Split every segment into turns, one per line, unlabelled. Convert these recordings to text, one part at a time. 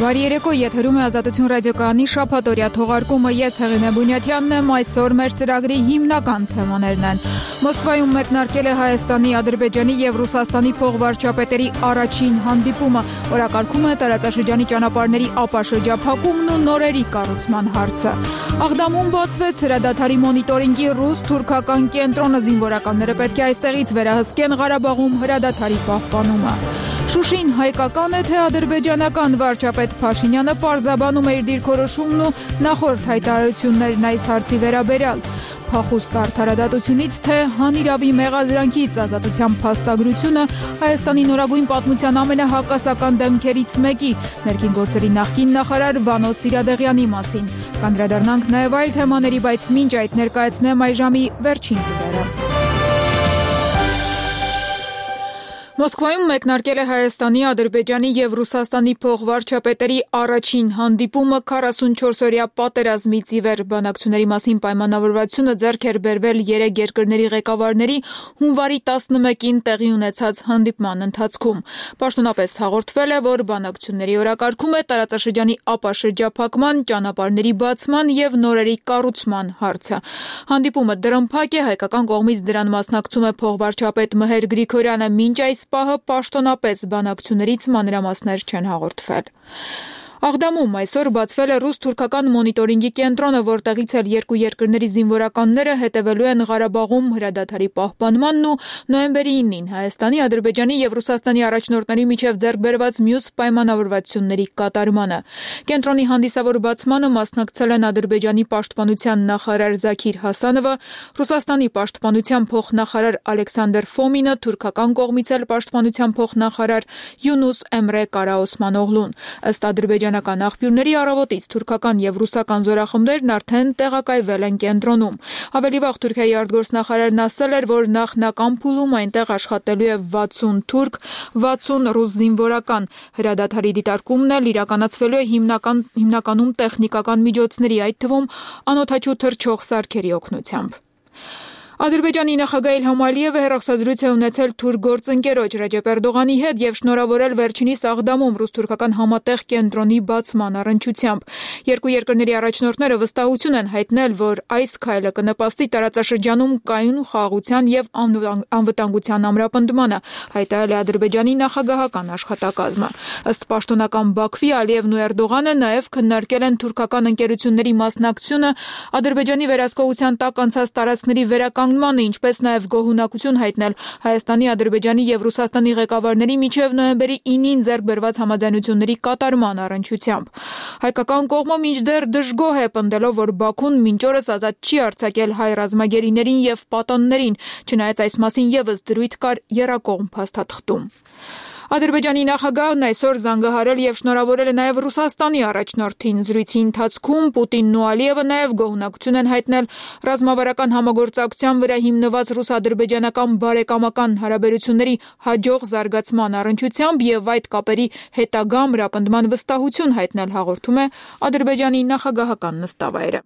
Բարի երեկո, եթերում է Ազատություն ռադիոկայանի շաբաթօրյա թողարկումը, ես Հեղինե Բունյաթյանն եմ, այսօր մեր ծրագրի հիմնական թեմաներն են. Մոսկվայում մեկնարկել է Հայաստանի, Ադրբեջանի և Ռուսաստանի փոխվարչապետերի առաջին հանդիպումը, օրակարգում է տարածաշրջանի ճանապարհների ապաշրջափակումն ու նորերի կառուցման հարցը. Աղդամում բացվեց հրադադարի մոնիտորինգի ռուս-թուրքական կենտրոնը, զինվորականները պետք է այստեղից վերահսկեն Ղարաբաղում հրադադարի պահպանումը. Շուշին հայկական է, թե ադրբեջանական վարչապետ Փաշինյանը պարզաբանում է իր դիրքորոշումն ու նախորդ հայտարարություններն այս հարցի վերաբերյալ. Փախուստ արդարադատությունից, թե հանիրավի մեղադրանքից ազատության փաստագրությունը Հայաստանի նորագույն պատմության ամենահակասական դեմքերից մեկի, ներքին գործերի նախկին նախարար Վանո Սիրադեղյանի մասին. Կանդրադառնանք նաև այլ թեմաների, բայց մինչ այդ ներկայացնեմ այժմի վերջին լուրերը. Մոսկվայում մեկնարկել է Հայաստանի, Ադրբեջանի և Ռուսաստանի փոխվարչապետերի առաջին հանդիպումը 44-օրյա պատերազմից ի վեր. Բանակցությունների մասին պայմանավորվածությունը ձեռք էր բերվել 3 երկրների ղեկավարների հունվարի 11-ին տեղի ունեցած հանդիպման ընթացքում. Պաշտոնապես հաղորդվել է, որ բանակցությունների օրակարգում է տարածաշրջանի ապաշրջափակման, ճանապարհների բացման և նորերի կառուցման հարցը. Հանդիպումը դրամփակ է, հայկական կողմից դրան մասնակցում է փոխվարչապետ Մհեր Գրիգորյանը, մինչ այս պահը պաշտոնապես բանակցություններից մանրամասներ չեն հաղորդվել. Աղդամում այսօր բացվել է ռուս-թուրքական մոնիտորինգի կենտրոնը, որտեղից էլ երկու երկրների զինվորականները հետևելու են Ղարաբաղում հրադադարի պահպանմանն ու նոյեմբերի 9-ին Հայաստանի, Ադրբեջանի և Ռուսաստանի առաջնորդների միջև ձեռք բերված մյուս պայմանավորվածությունների կատարմանը. Կենտրոնի հանդիսավոր բացմանը մասնակցել են Ադրբեջանի պաշտպանության նախարար Զաքիր Հասանովը, Ռուսաստանի պաշտպանության փոխնախարար Ալեքսանդր Ֆոմինը, թուրքական կողմից էլ պաշտպանության փոխնախարար Յունուս Էմրե Կարաոսմանօղլուն. Ըստ ադրբեջանական աղբյուրների, առավոտից թուրքական և ռուսական զորախմբերն արդեն տեղակայվել են կենտրոնում. Ավելի վաղ Թուրքիայի արտգործնախարարն ասել էր, որ նախնական փուլում այնտեղ աշխատելու է 60 թուրք, 60 ռուս զինվորական. Հրադադարի դիտարկումն էլ իրականացվելու է հիմնականում տեխնիկական միջոցների, այդ թվում անօդաչու թռչող սարքերի օգնությամբ. Ադրբեջանի նախագահ Իլհամ Ալիևը հեռախոսազրույց է ունեցել թուրք գործընկերոջ Ռեջեփ Էրդողանի հետ և շնորհավորել վերջինիս Աղդամում ռուս-թուրքական համատեղ կենտրոնի բացման առնչությամբ. Երկու երկրների առաջնորդները վստահություն են հայտնել, որ այս քայլը կնպաստի տարածաշրջանում կայուն խաղաղության և անվտանգության ամրապնդմանը, հայտարարել է Ադրբեջանի նախագահական աշխատակազմը. Ըստ պաշտոնական Բաքվի, Ալիևն ու Էրդողանը նաև քննարկել են թուրքական ընկերությունների մասնակցությունը Ադրբեջանի վերահսկողության տակ անցած տարածքների վերականգնմանը, ինչպես նաև գոհունակություն հայտնել Հայաստանի, Ադրբեջանի և Ռուսաստանի ղեկավարների միջև նոյեմբերի 9-ին ձեռք բերված համաձայնությունների կատարման առնչությամբ. Հայկական կողմը մինչդեռ դժգոհ է, պնդելով, որ Բաքուն մինչ օրս ազատ չի արձակել հայ ռազմագերիներին և պատաններին, չնայած այս մասին ևս դրույթ կար եռակողմ փաստաթղթում. Ադրբեջանի նախագահն այսօր զանգահարել և շնորհավորել է նաև Ռուսաստանի առաջնորդին. Զրույցի ընթացքում Պուտինն ու Ալիևը նաև գոհունակություն են հայտնել ռազմավարական համագործակցության վրա հիմնված ռուս-ադրբեջանական բարեկամական հարաբերությունների հաջող զարգացման առնչությամբ և այդ կապերի հետագա ամրապնդման վստահություն հայտնել, հաղորդում է Ադրբեջանի նախագահական նստավայրը.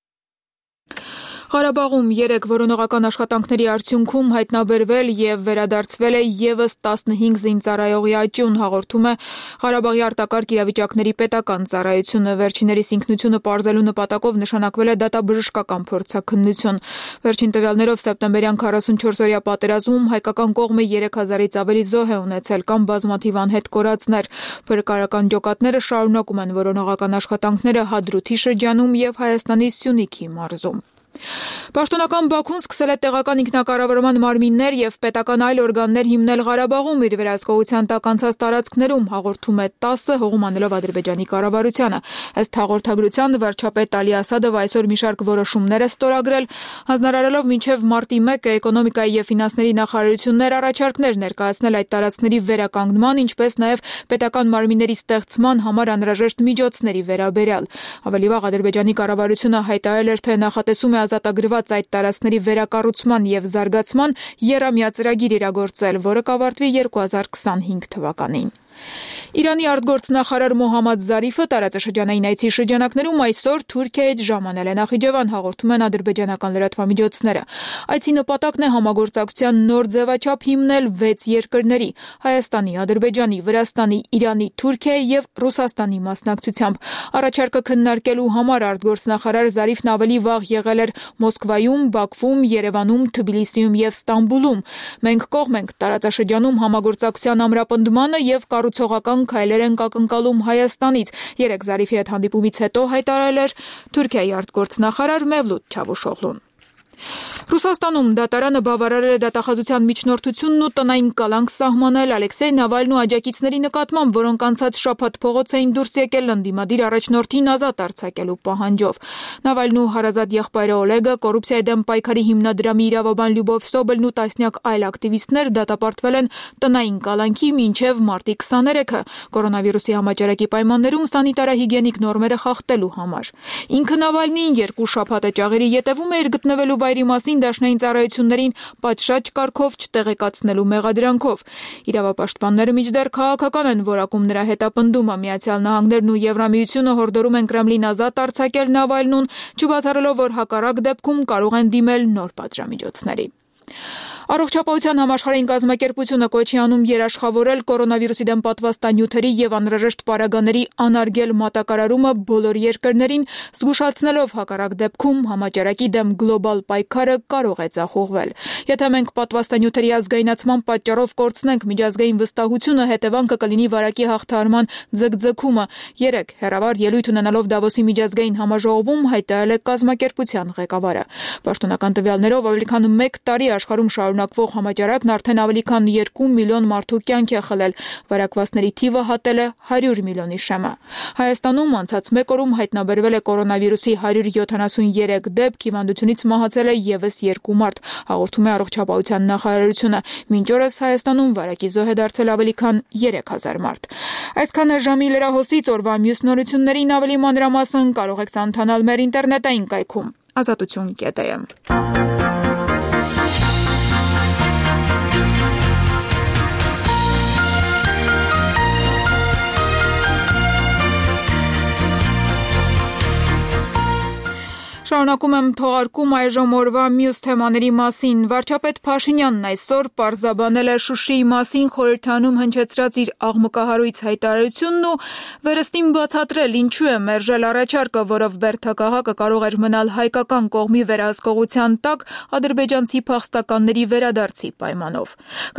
Ղարաբաղում 3 որոնողական աշխատանքների արդյունքում հայտնաբերվել և վերադարձվել է ևս 15 զինծառայողի աճյուն, հաղորդում է Ղարաբաղի արտակարգ իրավիճակների պետական ծառայությունը. Վերջիններիս ինքնությունը պարզելու նպատակով նշանակվել է դատաբժշկական փորձաքննություն. Վերջին տվյալներով սեպտեմբերյան 44-օրյա պատերազմում հայկական կողմը 3000-ից ավելի զոհ է ունեցել կամ բազմաթիվ անհետ կորածներ. Փրկարարական ջոկատները շարունակում են որոնողական աշխատանքները Հադրութի շրջանում և Հայաստանի Սյունիքի մարզում. Պաշտոնական Բաքուն սկսել է տեղական ինքնակառավարման մարմիններ և պետական այլ օրգաններ հիմնել Ղարաբաղում իր վերահսկողության տակ անցած տարածքներում, հաղորդում է ՏԱՍՍ, հողում անելով Ադրբեջանի կառավարությանը. Ըստ հաղորդագրության, վարչապետ Ալի Ասադովը այսօր մի շարք որոշումներ է ստորագրել, հանձնարարելով մինչև մարտի 1-ը էկոնոմիկայի և ֆինանսների նախարարություններ առաջարկներ ներկայացնել այդ տարածքների վերականգնման, ինչպես նաև պետական մարմինների ստեղծման համար անհրաժեշտ միջոցների վերաբերյալ. Ավելի վաղ Ադրբեջանի կառավարությունը հայտարարել էր, թե նախատեսում է ազատագրված այդ տարածքների վերակառուցման և զարգացման եռամյա ծրագիր իրագործել, որը կավարտվի 2025 թվականին. Իրանի արտգործնախարար Մոհամմադ Զարիֆը տարածաշրջանային այցի շրջանակներում այսօր Թուրքիայի հետ ժամանել է Նախիջևան, հաղորդում են ադրբեջանական լրատվամիջոցները։ Այցի նպատակն է համագործակցության նոր ձևաչափ հիմնել 6 երկրների՝ Հայաստանի, Ադրբեջանի, Վրաստանի, Իրանի, Թուրքիայի և Ռուսաստանի մասնակցությամբ։ Առաջարկը քննարկելու համար արտգործնախարար Զարիֆն ավելի վաղ եղել էր Մոսկվայում, Բաքվում, Երևանում, Թբիլիսիում և Ստամբուլում։ Մենք կողմ ենք տարածաշրջանում համագործակցության ամրապնդմանը և կառուցողական քայլեր ենք ակնկալում Հայաստանից, երեկ Զարիֆի հետ հանդիպումից հետո հայտարարել էր Թուրքիայի արտգործնախարար Մևլութ Չավուշօղլուն։ Ռուսաստանում դատարանը բավարարել է դատախազության միջնորդությունն ու տնային կալանք սահմանել Ալեքսեյ Նավալնու աջակիցների նկատմամբ, որոնք անցած շաբաթ փողոց էին դուրս եկել ընդդիմադիր առաջնորդին ազատ արձակելու պահանջով։ Նավալնու հարազատ եղբայրը Օլեգը, կոռուպցիայի դեմ պայքարի հիմնադրամի իրավաբան Լյուբով Սոբելն ու տասնյակ այլ ակտիվիստներ դատապարտվել են տնային կալանքի մինչև մարտի 23-ը կորոնավիրուսի համաճարակի պայմաններում սանիտարահիգիենիկ նորմերը խախտելու համար։ Ինքը Նավալնին 2 շաբաթ է ճաղերի ետևում էր գտնվելու վայրի մասին դաշնային ծառայություններին պատշաճ կարգով չտեղեկացնելու մեղադրանքով։ Իրավապաշտպանները մինչդեռ քաղաքական են որակում նրա հետապնդումը։ Միացյալ Նահանգներն ու Եվրամիությունը հորդորում են Կրեմլին ազատ արձակել Նավալնուն, չբացառելով, որ հակառակ դեպքում կարող են դիմել նոր պատժամիջոցների։ Առողջապահության համաշխարհային կազմակերպությունը կոչ է անում երաշխավորել կորոնավիրուսի դեմ պատվաստանյութերի և անհրաժեշտ պարագաների անարգել մատակարարումը բոլոր երկրներին, զգուշացնելով հակառակ դեպքում համաճարակի դեմ գլոբալ պայքարը կարող է ձախողվել։ Եթե մենք պատվաստանյութերի ազգայնացման պատճառով կորցնենք միջազգային վստահությունը, հետևանքը կլինի վարակի հաղթահարման ձգձգումը։ Երեկ հեռավար ելույթ ունենալով Դավոսի միջազգային համաժողովում հայտարարել է կազմակերպության ղեկավարը։ Պաշտոնական տվյալներով ավելի քան 1 տարի աշխարհում շարունակվող համաճարակն արդեն ավելի քան 2 միլիոն մարդու կյանք է խլել, վարակվածների թիվը հատել է 100 միլիոնի շեմը։ Հայաստանում անցած 1 օրում հայտնաբերվել է կորոնավիրուսի 173 դեպք, հիվանդությունից մահացել է ևս 2 մարդ, հաղորդում է առողջապահության նախարարությունը։ Մինչ օրս Հայաստանում վարակի զոհ է դարձել ավելի քան 3000 մարդ։ Այսքանը ժամի լրահոսից, օրվա մյուս նորություններին ավելի մանրամասն կարող եք ծանոթանալ մեր ինտերնետային կայքում azatutun.am։ Շարունակում եմ թողարկում այժմ օրվա մյուս թեմաների մասին։ Վարչապետ Փաշինյանն այսօր պարզաբանել է Շուշիի մասին խորհրդանում հնչեցրած իր աղմկահարույց հայտարարությունն ու վերստին բացատրել ինչու է մերժել առաջարկը, որով բերդաքաղաքը կարող էր մնալ հայկական կողմի վերահսկողության տակ ադրբեջանցի փախստականների վերադարձի պայմանով։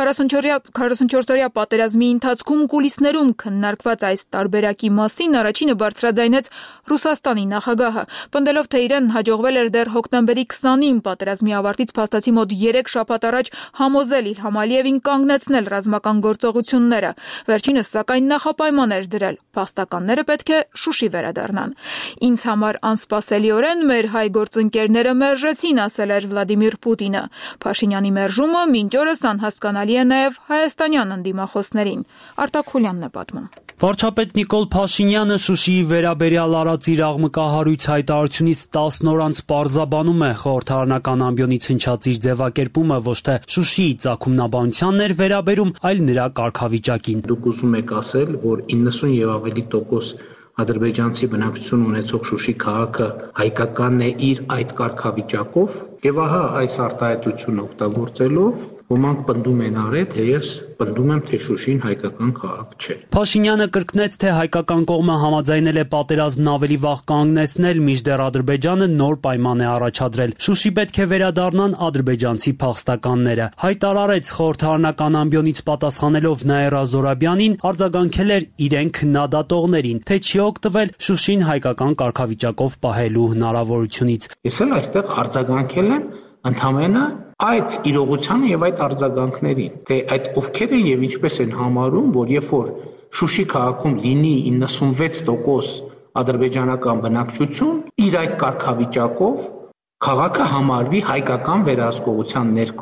44-օրյա պատերազմի ընթացքում կուլիսներում քննարկված այս տարբերակի մասին առաջինը բարձրաձայնեց Ռուսաստանի նախագահը, պնդելով, թե իրեն հաջողվել էր դեռ հոկտեմբերի 20-ին պատերազմի ավարտից փաստացի մոտ 3 շաբաթ առաջ համոզել Իլհամ Ալիևին կանգնեցնել ռազմական գործողությունները։ Վերջինս սակայն նախապայման էր դրել՝ փախստականները պետք է Շուշի վերադառնան։ Ինձ համար անսպասելիորեն մեր հայ գործընկերները մերժեցին, ասել էր Վլադիմիր Պուտինը։ Փաշինյանի մերժումը մինչ օրս անհասկանալի է նաև հայաստանյան ընդդիմախոսներին։ Արտակ Խուլյանն է պատմում։
Վարչապետ Նիկոլ Փաշինյանը Շուշիի վերաբերյալ արած իր աղմկահարույց հայտարարությունից 10 օր անց պարզաբանում է խորհրդարանական ամբիոնից հնչած իր ձևակերպումը ոչ թե Շուշիի ծագումնաբանությանն էր վերաբերում, այլ նրա կարգավիճակին։
Դուք ուզում եք ասել, որ 90 եւ ավելի տոկոս ադրբեջանցի բնակչություն ունեցող Շուշի քաղաքը հայկականն է իր այդ կարգավիճակով, եւ ահա այս արտահայտությունը օգտագործելով ոմանք պնդում են արել, թե ես պնդում եմ, թե Շուշին հայկական քաղաք չէ։
Փաշինյանը կրկնեց, թե հայկական կողմը համաձայնել է պատերազմն ավելի վաղ կանգնեցնել, մինչդեռ Ադրբեջանը նոր պայման է առաջադրել։ Շուշի պետք է վերադառնան ադրբեջանցի փախստականները։ Հայտարարեց խորհրդարանական ամբիոնից պատասխանելով Նաիրա Զորաբյանին, արձագանքել էր իրեն քննադատողներին, թե չի օգտվել Շուշին հայկական կարգավիճակով պահելու հնարավորությունից։
Ես էլ այստեղ արձագանքել եմ ընդհանրապես այդ իրողությանը եւ այդ արձագանքներին, թե այդ ովքեր են եւ ինչպես են համարում, որ երբ որ Շուշի քաղաքում լինի 96% ադրբեջանական բնակչություն, իր այդ կարգավիճակով քաղաքը համարվի հայկական վերահսկողության ներքո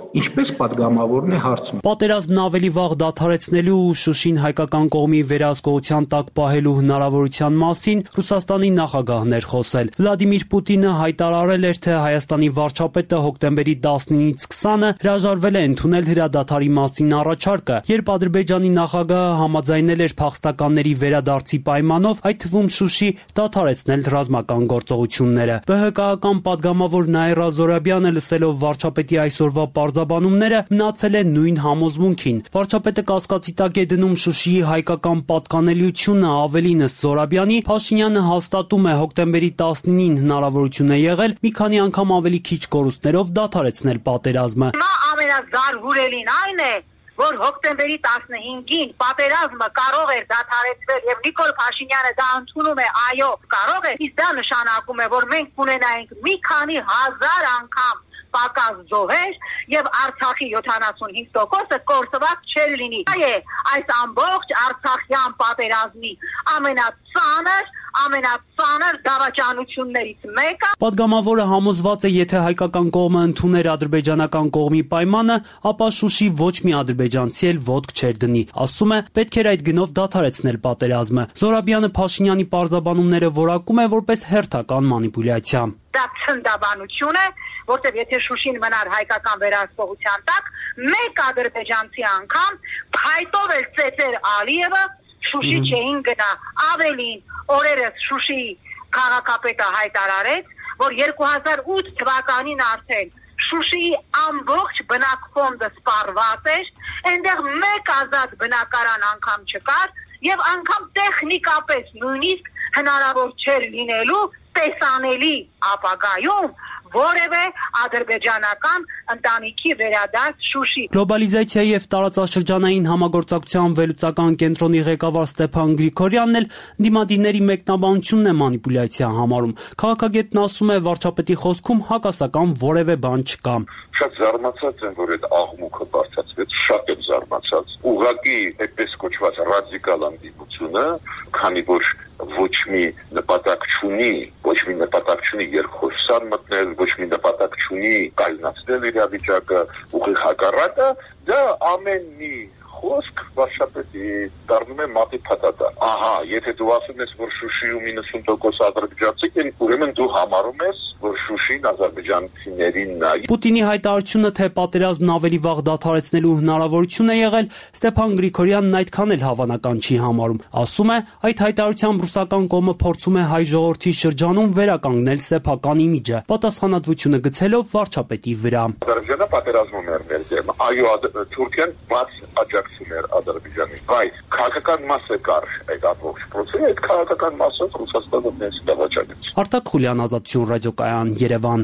ինչպես падգամավորն է հարցնում։
Պատերազմն ավելի վաղ դադարեցնելու ու Շուշին հայկական կողմի վերահսկողության տակ պահելու հնարավորության մասին Ռուսաստանի նախագահն էր խոսել։ Վլադիմիր Պուտինը հայտարարել էր, թե Հայաստանի վարչապետը հոկտեմբերի 19-ից 20-ը հրաժարվել է ընդունել հրադադարի մասին առաջարկը, երբ Ադրբեջանի նախագահը համաձայնել էր փախստականների վերադարձի պայմանով, այդ թվում Շուշի, դադարեցնել ռազմական գործողությունները։ ԲՀԿ-ական падգամավոր Նաիրա Զորաբյանը, լսելով վարչապետի այսօրվա պարզաբանումները, մնացել է նույն համոզմունքին։ Վարչապետը կասկածի տակ է դնում Շուշիի հայկական պատկանելիությունը, ավելին ըստ Զորաբյանի, Փաշինյանը հաստատում է հոկտեմբերի 19-ին հնարավորություն է եղել մի քանի անգամ ավելի քիչ կորուստներով դադարեցնել պատերազմը։
Ամենազարհուրելին այն է, որ հոկտեմբերի 15-ին պատերազմը կարող էր դադարեցվել եւ Նիկոլ Փաշինյանը դա ընդունում է, այո, կարող է, իսկ դա նշանակում է, որ մենք կունենայինք մի քանի հազար անգամ պակաս զոհեր եւ Արցախի 75%-ը կորսված չէր լինի։ Այս ամբողջ Արցախյան պատերազմի ամենածանր դավաճանություններից մեկը։
Պատգամավորը համոզված է, եթե հայկական կողմը ընդուներ ադրբեջանական կողմի պայմանը, ապա Շուշի ոչ մի ադրբեջանցի էլ ոտք չէր դնի։ Ասում է, պետք էր այդ գնով դադարեցնել պատերազմը։ Զորաբյանը Փաշինյանի պարզաբանումները որակում է որպես հերթական մանիպուլյացիա։
Դա ցնդաբանություն է, որտեղ եթե Շուշին մնար հայկական վերահսկողության տակ, մեկ ադրբեջանցի անգամ փայտով էլ ծեծեր Ալիևը, Շուշի չէին գնա։ Ավելին, օրերս Շուշի քաղաքապետը հայտարարեց, որ 2008 թվականին արդեն Շուշիի ամբողջ բնակֆոնդը սպառված էր, այնտեղ մեկ ազատ բնակարան անգամ չկար եւ անգամ տեխնիկապես նույնիսկ հնարավոր չէր լինելու տեսանելի ապագայում որևէ ադրբեջանական ընտանիքի վերադարձ Շուշի։
Գլոբալիզացիայի եւ տարածաշրջանային համագործակցության վերլուծական կենտրոնի ղեկավար Ստեփան Գրիգորյանն էլ դիմադիրների մեկնաբանությունն է մանիպուլյացիա համարում։ Քաղաքագետն ասում է, վարչապետի խոսքում հակասական որևէ բան չկա։
Շատ զարմացած եմ, որ այդ աղմուկը բարձրացվեց, շատ եմ զարմացած։ Ուղղակի այդպես կոչված ռադիկալ անդիմությունը, քանի որ ոչ մի նպատակ չունի երկխոսան մտնել, ոչ մի նպատակ չունի կայունացնել իրավիճակը, ուղիղ հակառակը, դա ամեն մի խոսք վարչապետի դառնում է մատի փաթաթա։ Ահա, եթե դու ասում ես, որ Շուշիում 90% ադրբեջանցի են, ուրեմն դու համարում ես, որ Շուշին ադրբեջանցիներին նայ։
Պուտինի հայտարարությունը, թե պատերազմն ավելի վաղ դադարեցնելու հնարավորություն է եղել, Ստեփան Գրիգորյանն այդքան էլ հավանական չի համարում։ Ասում է, այդ հայտարարությամբ ռուսական կողմը փորձում է հայ ժողովրդի շրջանում վերականգնել սեփական իմիջը, պատասխանատվությունը գցելով վարչապետի վրա։
Ադրբեջանը պատերազմում էր մեր դեմ։ Այո, Թուրքիան բաց աջակցում էր Ադրբեջանին, բայց քաղաքական մասը կար այդ ամբողջ process-ը, այդ քաղաքական մասը Ռուսաստանը մեծ դավաճանեց։
Արտակ Խուլյան, Ազատություն ռադիոկայան, Երևան։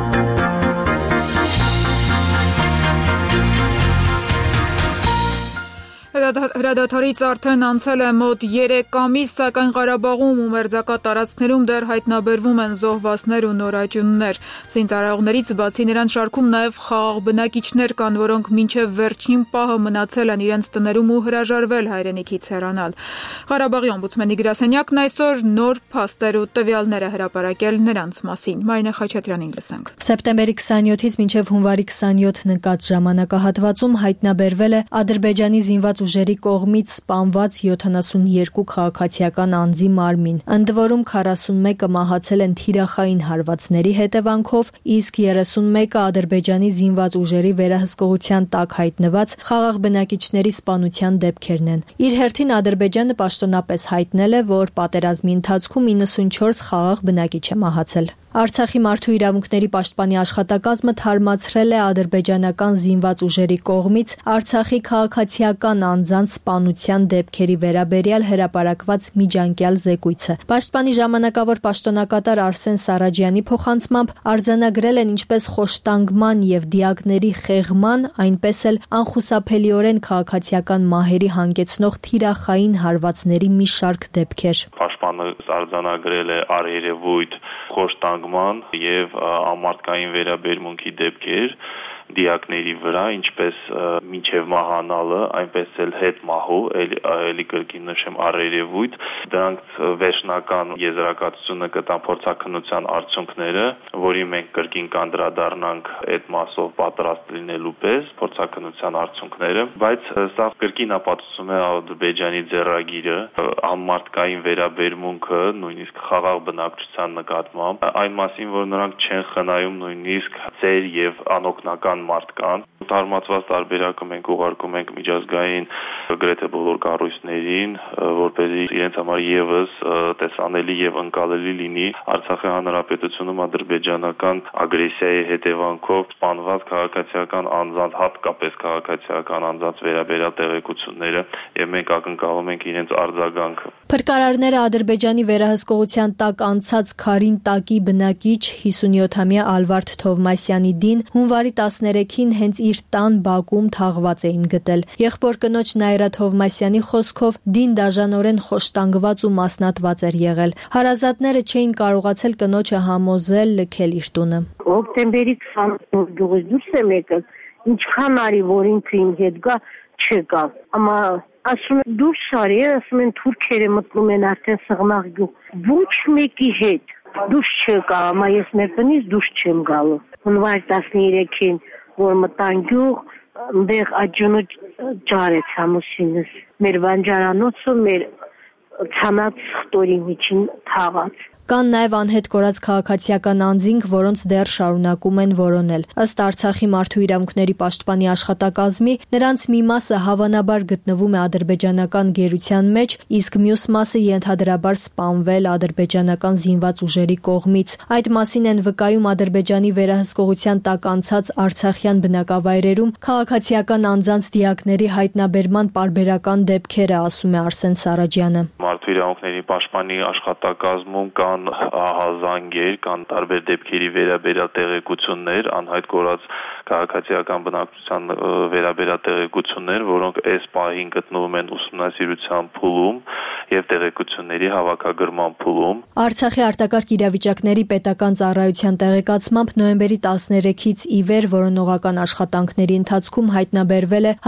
Հրադադարից արդեն անցել է մոտ 3 ամիս, սակայն Ղարաբաղում ու մերձակա տարածքներում դեռ հայտնաբերվում են զոհվածներ ու նորաճուններ։ Զինծառայողներից բացի նրանց շարքում նաև խաղաղ բնակիչներ կան, որոնք մինչև վերջին պահը մնացել են իրենց տներում ու հրաժարվել հայրենիքից հեռանալ։ Ղարաբաղի օմբուդսմենի գրասենյակն այսօր նոր փաստեր ու տվյալներ է հրապարակել նրանց մասին։ Մարինե Խաչատրյանին լսենք։
Սեպտեմբերի 27-ից մինչև հունվարի 27 նկատ ժամանակահատվածում հայտնաբերվել է Ադրբեջանի զինված ուժերի կողմից սպանված 72 քաղաքացիական անձի մարմին, ընդ որում 41-ը մահացել են թիրախային հարվածների հետևանքով, իսկ 31-ը Ադրբեջանի զինված ուժերի վերահսկողության տակ հայտնված խաղաղ բնակիչների սպանության դեպքերն են։ Իր հերթին Ադրբեջանը պաշտոնապես հայտնել է, որ պատերազմի ընթացքում 94 խաղաղ բնակիչ է մահացել։ Արցախի մարդու իրավունքների պաշտպանի աշխատակազմը թարմացրել է ադրբեջանական զինված ուժերի կողմից Արցախի քաղաքացիական անձանց սպանության դեպքերի վերաբերյալ հրապարակված միջանկյալ զեկույցը։ Պաշտպանի ժամանակավոր պաշտոնակատար Արսեն Սարաջյանի փոխանցմամբ արձանագրել են ինչպես խոշտանգման եւ դիակների խեղման, այնպես էլ անխուսափելիորեն քաղաքացիական մահերի հանգեցնող թիրախային հարվածների մի շարք դեպքեր։
Պաշտպանը արձանագրել է առերևույթ խոշտանգման եւ ամարտկային վերաբերմունքի դեպքեր, դիակների վրա, ինչպես մինչև մահանալը, այնպես էլ հետ մահու, էլի կրկին նշեմ առերևույթ, դրանք վերջնական եզրակացությունը կտան փորձաքննության արդյունքները, որի մենք կրկին կանդրադառնանք այդ մասով պատրաստ լինելու պես փորձաքննության արդյունքները, բայց սա կրկին ապացուցում է Ադրբեջանի ձեռագիրը, համմարտկային վերաբերմունքը, նույնիսկ խաղաղ բնակչության նկատմամբ, այն մասին, որ նրանք չեն խնայում նույնիսկ ծեր եւ անօգնական մարդկանց։ Թարմացված տարբերակը մենք ուղարկում ենք միջազգային գրեթե բոլոր կառույցներին, որպեսզի իրենց համար եւս տեսանելի եւ ընկալելի լինի Արցախի հանրապետությունում ադրբեջանական ագրեսիայի հետևանքով սպանված քաղաքացիական անձանց, հատկապես քաղաքացիական անձանց վերաբերյալ տեղեկությունները, եւ մենք ակնկալում ենք իրենց արձագանքը։
Փրկարարները Ադրբեջանի վերահսկողության տակ անցած Քարին տակի բնակիչ 57-ամյա Ալվարդ Թովմասյանի դին հունվարի 13-ին հենց իր տան բակում թաղված էին գտել։ Եղբոր կնոջ Նայրա Թովմասյանի խոսքով դին դաժանորեն խոշտանգված ու մասնատված էր եղել։ Հարազատները չէին կարողացել կնոջը համոզել լքել իր տունը։
Հոկտեմբերի 20-ին դուրս եմ եկել, ինչքան արի, որ ինքը իմ հետ գա, չեկավ։ Ամա ասում են դուրս արի, ասում են թուրքերը մտնում են արդեն Սղնաղ գյուղ։ Ոչ մեկի հետ դուրս չեկա, ամա ես մեր տնից դուրս չեմ գալու։ Հունվար 13-ին, որ մտան գյուղ, այնտեղ աջունը ջարեց ամուսինս։ Մեր վանջարանոցը, մեր ցանած խտորի միջին թաղած։
Կան նաև անհետ կորած քաղաքացիական անձինք, որոնց դեռ շարունակում են որոնել։ Ըստ Արցախի մարդու իրավունքների պաշտպանի աշխատակազմի, նրանց մի մասը հավանաբար գտնվում է ադրբեջանական գերության մեջ, իսկ մյուս մասը ենթադրաբար սպանվել ադրբեջանական զինված ուժերի կողմից։ Այդ մասին են վկայում Ադրբեջանի վերահսկողության տակ անցած արցախյան բնակավայրերում քաղաքացիական անձանց դիակների հայտնաբերման պարբերական դեպքերը, ասում է Արսեն Սարաջյանը։
Մարդու իրավունքների պաշտպանի աշխատակազմում կան ահազանգեր, կան տարբեր դեպքերի վերաբերյալ տեղեկություններ, անհայտ կորած քաղաքացիական բնակչության վերաբերյալ տեղեկություններ, որոնք այս պահին գտնվում են ուսումնասիրության փուլում եւ տեղեկությունների հավաքագրման փուլում։
Արցախի արտակարգ իրավիճակների պետական ծառայության տեղեկացմամբ նոյեմբերի 13-ից ի վեր որոնողական աշխատանքների ընթացքում հայտնաբերվել է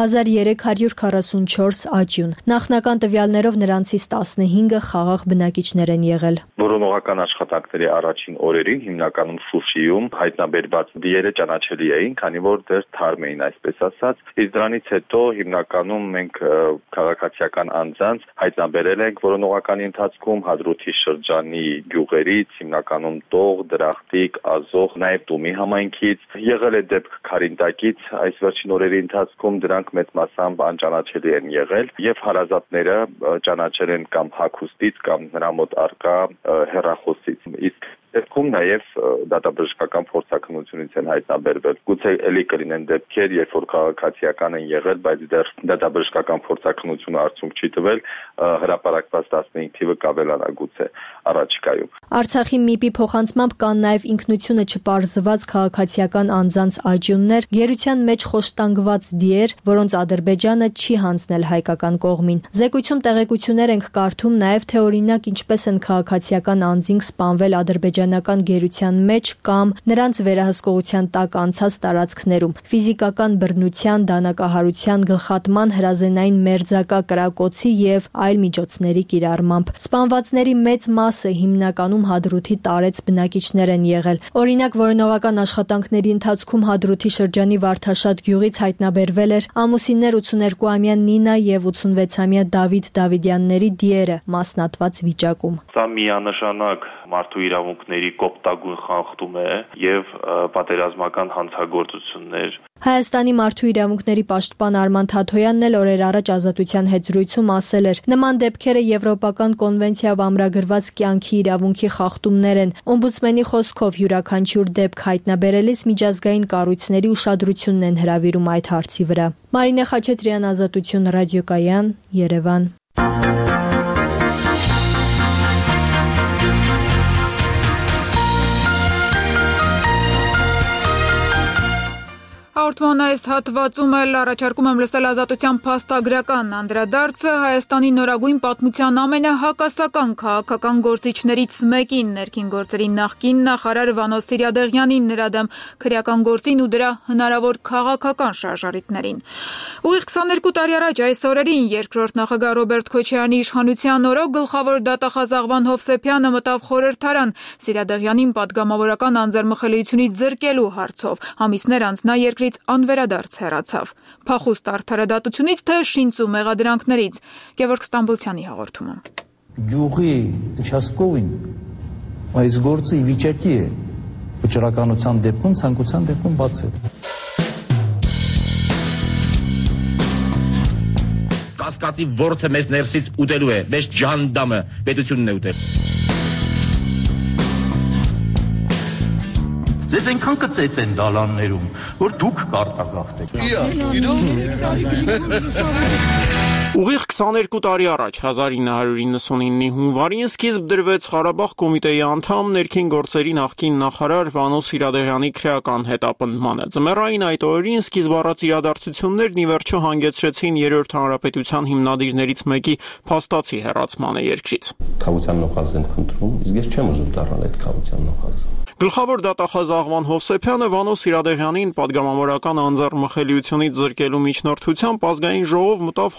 1344 աճյուն։ Նախնական տվյալներով նրանցից 15-ը խաղաղ բնակիչներ են եղել։
Որոնողական աշխատանքների առաջին օրերին հիմնականում Շուշիում հայտնաբերված դիերը ճանաչելի էին, քանի որ դեռ թարմ էին, այսպես ասած։ Իսկ դրանից հետո հիմնականում մենք քաղաքացիական անձանց հայտնաբերել ենք որոնողականի ընթացքում Հադրութի շրջանի գյուղերից, հիմնականում Տող, Դրախտիկ, Ազոխ, նաև Տումի համայնքից։ Եղել է դեպք Քարինտակից, այս վերջին օրերի ընթացքում դրանք մեծ մասամբ անճանաչելի են եղել եւ հարազատները ճանաչել են կամ հագուստից կամ նրա մոտ արկա հեռախոսից։ Իսկ դեպքում նաև դատաբժշկական փորձաքննությունից են հայտնաբերվել։ Գուցե էլի կլինեն դեպքեր, երբ որ քաղաքացիական են եղել, բայց դեռ դատաբժշկական փորձաքննությունը արդյունք չի տվել, հրապարակված 15 թիվը կավելանա գուցե առաջիկայում։
Արցախի ՄԻՊ-ի փոխանցմամբ կան նաև ինքնությունը չպարզված քաղաքացիական անձանց աճյուններ, գերության մեջ խոշտանգված դիեր, որոնց Ադրբեջանը չի հանձնել հայկական կողմին։ Զեկույցում տեղեկություններ ենք կարդում նաև թե օրինակ ինչպես են քաղաքացիական անձինք սպանվել ադրբեջանական գերության մեջ կամ նրանց վերահսկողության տակ անցած տարածքներում, ֆիզիկական բռնության, դանակահարության, գլխատման, հրազենային մերձակա կրակոցի եւ այլ միջոցների կիրառմամբ։ Սպանվածների մեծ մասը հիմնականում Հադրութի տարեց բնակիչներ են եղել։ Օրինակ որոնողական աշխատանքների ընթացքում Հադրութի շրջանի Վարդաշատ գյուղից հայտնաբերվել էր ամուսիններ 82-ամյա Նինա եւ 86-ամյա Դավիթ Դավիդյանների դիերը մասնատված վիճակում։
Սա միանշանակ մարդու իրավունքների կոպտագույն խախտում է եւ պատերազմական հանցագործություններ։
Հայաստանի մարդու իրավունքների պաշտպան Արման Թաթոյանն էլ օրեր առաջ Ազատության հետ զրույցում ասել էր. նման դեպքերը եվրոպական կոնվենցիայով ամրագրված կյանքի իրավունքի խախտումներ են։ Օմբուդսմենի խոսքով յուրաքանչյուր դեպք հայտնաբերելիս միջազգային կառույցների ուշադրությունն են հրավիրում այդ հարցի վրա։ Մարինե Խաչատրյան, Ազատություն ռադիոկայան, Երևան։
հաղորդման այս հատվածում էլ առաջարկում եմ լսել Ազատության փաստագրական անդրադարձը Հայաստանի նորագույն պատմության ամենահակասական քաղաքական գործիչներից մեկին, ներքին գործերի նախկին նախարար Վանո Սիրադեղյանին, նրա դեմ քրեական գործին ու դրա հնարավոր քաղաքական շարժառիթներին։ Ուղիղ 22 տարի առաջ այս օրերին երկրորդ նախագահ Ռոբերտ Քոչարյանի իշխանության օրոք գլխավոր դատախազ Աղվան Հովսեփյանը մտավ խորհրդարան Սիրադեղյանին պատգամավորական անձեռմխելիությունից զրկելու հարցով։ Ամիսներ անց նա երկրից անվերադարձ հեռացավ։ Փախուստ արդարադատությունից թե շինծու մեղադրանքներից։ Գևորգ Ստամբոլցյանի հաղորդումը։
Գյուղի участковին այս գործը ի վիճակի է վճռականության դեպքում, ցանկության դեպքում բացել։
Կասկածի որդը մեզ ներսից ուտելու է, մեզ ջանդամը պետությունն է ուտել։ Ձեզ այնքան կծեց են դալաններում, որ դուք կարտագաղթեք։
Ուղիղ 22 տարի առաջ 1999-ի հունվարին սկիզբ դրվեց Ղարաբաղ կոմիտեի անդամ ներքին գործերի նախկին նախարար Վանո Սիրադեղյանի քրեական հետապնդմանը։ Ձմեռային այդ օրերին սկիզբ առած իրադարձություններն ի վերջո հանգեցրեցին Երրորդ հանրապետության հիմնադիրներից մեկի փաստացի հեռացմանը երկրից։
Քավության նոխազ են խնդրում, իսկ ես չեմ ուզում դառնալ այդ քավության նոխազը։
Գլխավոր դատախազ Աղվան Հովսեփյանը Վանո Սիրադեղյանին պատգամավորական անձեռմխելիությունից զրկելու միջնորդությամբ ազգային ժողով մտավ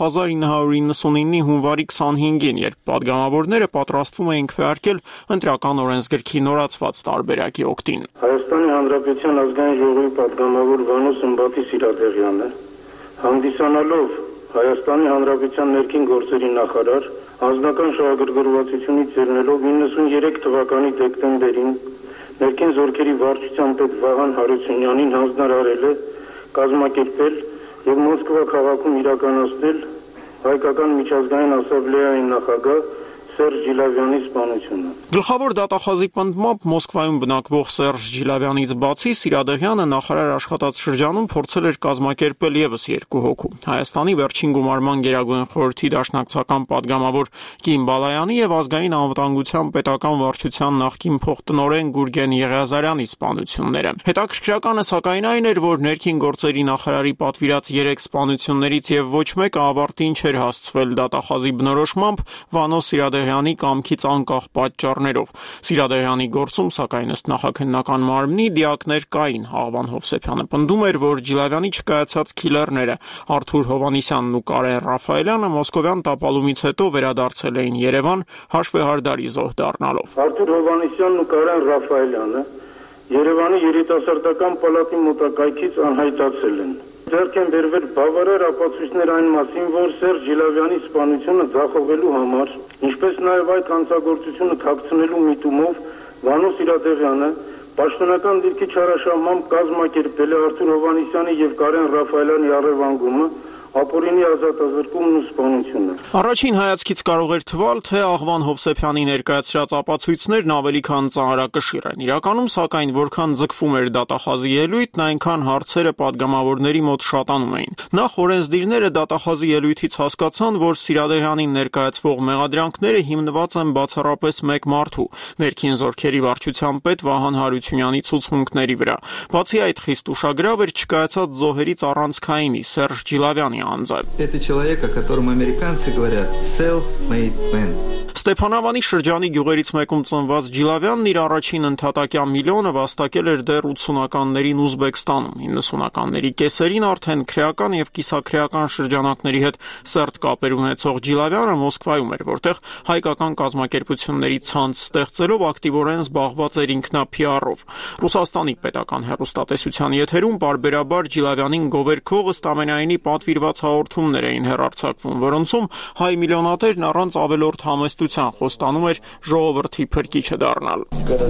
1999-ի հունվարի 25-ին, երբ պատգամավորները պատրաստվում էին քվեարկել ընտրական օրենսգրքի նորացված տարբերակի օգտին։
Հայաստանի Հանրապետության ազգային ժողովի պատգամավոր Վանո Սմբատի Սիրադեղյանը, հանդիսանալով Հայաստանի Հանրապետության ներքին գործերի նախարար, անձնական շահագրգռվածությունից ելնելով 93 թվականի դեկտեմբերին ներքին զորքերի վարչության պետ Վահան Հարությունյանին հանձնարարել է կազմակերպել եւ Մոսկվա քաղաքում իրականացնել հայկական միջազգային ասամբլեայի նախագահ Սերժ Ջիլավյանի սպանությունը։
Գլխավոր դատախազի պնդմամբ Մոսկվայում բնակվող Սերժ Ջիլավյանից բացի Սիրադեղյանը նախարար աշխատած շրջանում փորձել էր կազմակերպել եւս 2 հոգու՝ Հայաստանի վերջին գումարման Գերագույն խորհրդի դաշնակցական падգամավոր Կիմ Բալայանի եւ ազգային անվտանգության պետական վարչության նախկին փոխտնօրեն Գուրգեն Եղիազարյանի սպանությունները։ Հետաքրքրականը սակայն այն էր, որ ներքին գործերի նախարարի պատվիրած 3 սպանություններից եւ ոչ մեկը ավարտին չէր հասցվել դատախազի բնորոշմամբ Վանո Սիրադեղյանի կամքից անկախ պատճառներով։ Սիրադեղյանի գործում, սակայն ըստ նախաքննական մարմնի դիակներ կային։ Աղվան Հովսեփյանը պնդում էր, որ Ջիլավյանի չկայացած քիլերները Արթուր Հովանիսյանն ու Կարեն Ռաֆայելյանը մոսկովյան տապալումից հետո վերադարձել էին Երևան հաշվեհարդարի զոհ դառնալով։
Արթուր Հովանիսյանն ու Կարեն Ռաֆայելյանը Երևանի երիտասարդական պալատի մոտակայքից անհայտացել են։ Ձեռք են բերվել բավարար ապացույցներ այն մասին, որ Սերժ Ջիլավյանի սպանությունը ձախողելու համար, ինչպես նաև այդ հանցագործությունը թաքցնելու միտումով Վանո Սիրադեղյանը պաշտոնական դիրքի չարաշահմամբ կազմակերպել է Արթուր Հովանիսյանի եւ Կարեն Ռաֆայելյանի առևանգումը, ապօրինի ազատազրկումն ու սպանությունը։
Առաջին հայացքից կարող էր թվալ, թե Աղվան Հովսեփյանի ներկայացրած ապացույցներն ավելի քան ծանրակշիռ են։ Իրականում, սակայն, որքան ձգվում էր դատախազի ելույթն, այնքան հարցերը падգամավորների մոտ շատանում էին։ Նախ օրենսդիրները դատախազի ելույթից հասկացան, որ Սիրադեղյանին ներկայացվող մեղադրանքները հիմնված են բացառապես մեկ մարդու՝ ներքին զորքերի վարչության պետ Վահան Հարությունյանի ցուցմունքների վրա։ Բացի այդ, խիստ ուշագրավ էր չկայացած զոհերից առանցքայինի Սերժ Ջիլավյանի անձը։
Это человек, о котором американцы говорят self-made man.
Ստեփանավանի շրջանի գյուղերից մեկում ծնված Ջիլավյանն իր առաջին ընդհատակյա միլիոնը վաստակել էր դեռ 80-ականներին Ուզբեկստանում։ 90-ականների կեսերին արդեն քրեական եւ կիսաքրեական շրջանակների հետ սերտ կապեր ունեցող Ջիլավյանը Մոսկվայում էր, որտեղ հայկական կազմակերպությունների ցանց ստեղծելով ակտիվորեն զբաղված էր ինքնա-PR-ով։ Ռուսաստանի պետական հեռուստատեսության եթերում բարբերաբար Ջիլավյանին գովերքող ըստ ամենայնի պատվիրված հաղորդումներ էին հեռարձակվում, որոնցում հայ միլիոնատերն առանց ավելորդ համեստության խոստանում էր ժողովրդի փրկիչը դառնալ։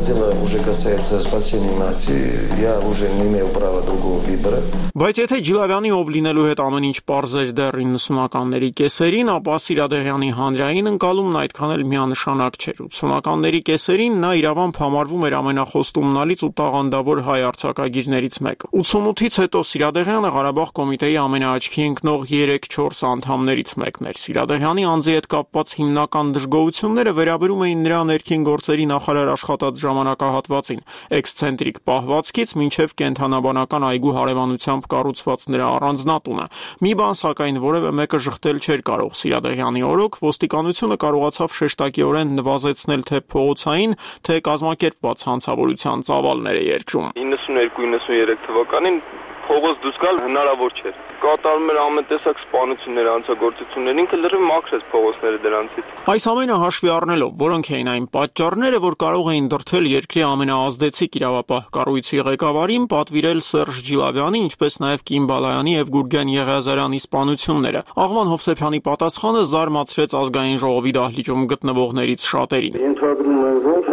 Բայց եթե Ջիլավյանի ով լինելու հետ ամեն ինչ պարզ էր դեռ 90-ականների կեսերին, ապա Սիրադեղյանի հանրային ընկալումն այդքան էլ միանշանակ չէր։ 80-ականների կեսերին նա իրավամբ համարվում էր ամենախոստումնալից ու տաղանդավոր հայ արձակագիրներից մեկը։ 88-ից հետո Սիրադեղյանը Ղարաբաղ կոմիտեի ամենաաչքի ընկնող 3-4 անդամներից մեկն էր։ Սիրադեղյանի անձի հետ կապված հիմնական դժգոհ գործողությունները վերաբերում էին նրա ներքին գործերի նախարար աշխատած ժամանակահատվածին, էքսցենտրիկ պահվածքից մինչև կենդանաբանական այգու հարևանությամբ կառուցված նրա առանձնատունը։ Մի բան սակայն որևէ մեկը շղթել չէր կարող Սիրադեղյանի օրոք, ոստիկանությունը կարողացավ շեշտակիորեն նվազեցնել թե փողոցային, թե կազմակերպված հանցավորության ծավալները երկրում։
92-93 թվականին փողոց դուրս գալ հնարավոր չէր։ Կատարում էր ամեն տեսակ սպանություններ, հանցագործություններ, ինքը լրիվ մաքրեց փողոցները դրանցից։
Այս ամենը հաշվի առնելով, որոնք էին այն պատճառները, որ կարող էին դրդել երկրի ամենաազդեցիկ իրավապահ կառույցի ղեկավարին պատվիրել Սերժ Ջիլավյանի, ինչպես նաև Կիմ Բալայանի եւ Գուրգեն Եղիազարյանի սպանությունները, Աղվան Հովսեփյանի պատասխանը զարմացրեց ազգային ժողովի դահլիճում գտնվողներից շատերին։
Ենթադրում եմ, որ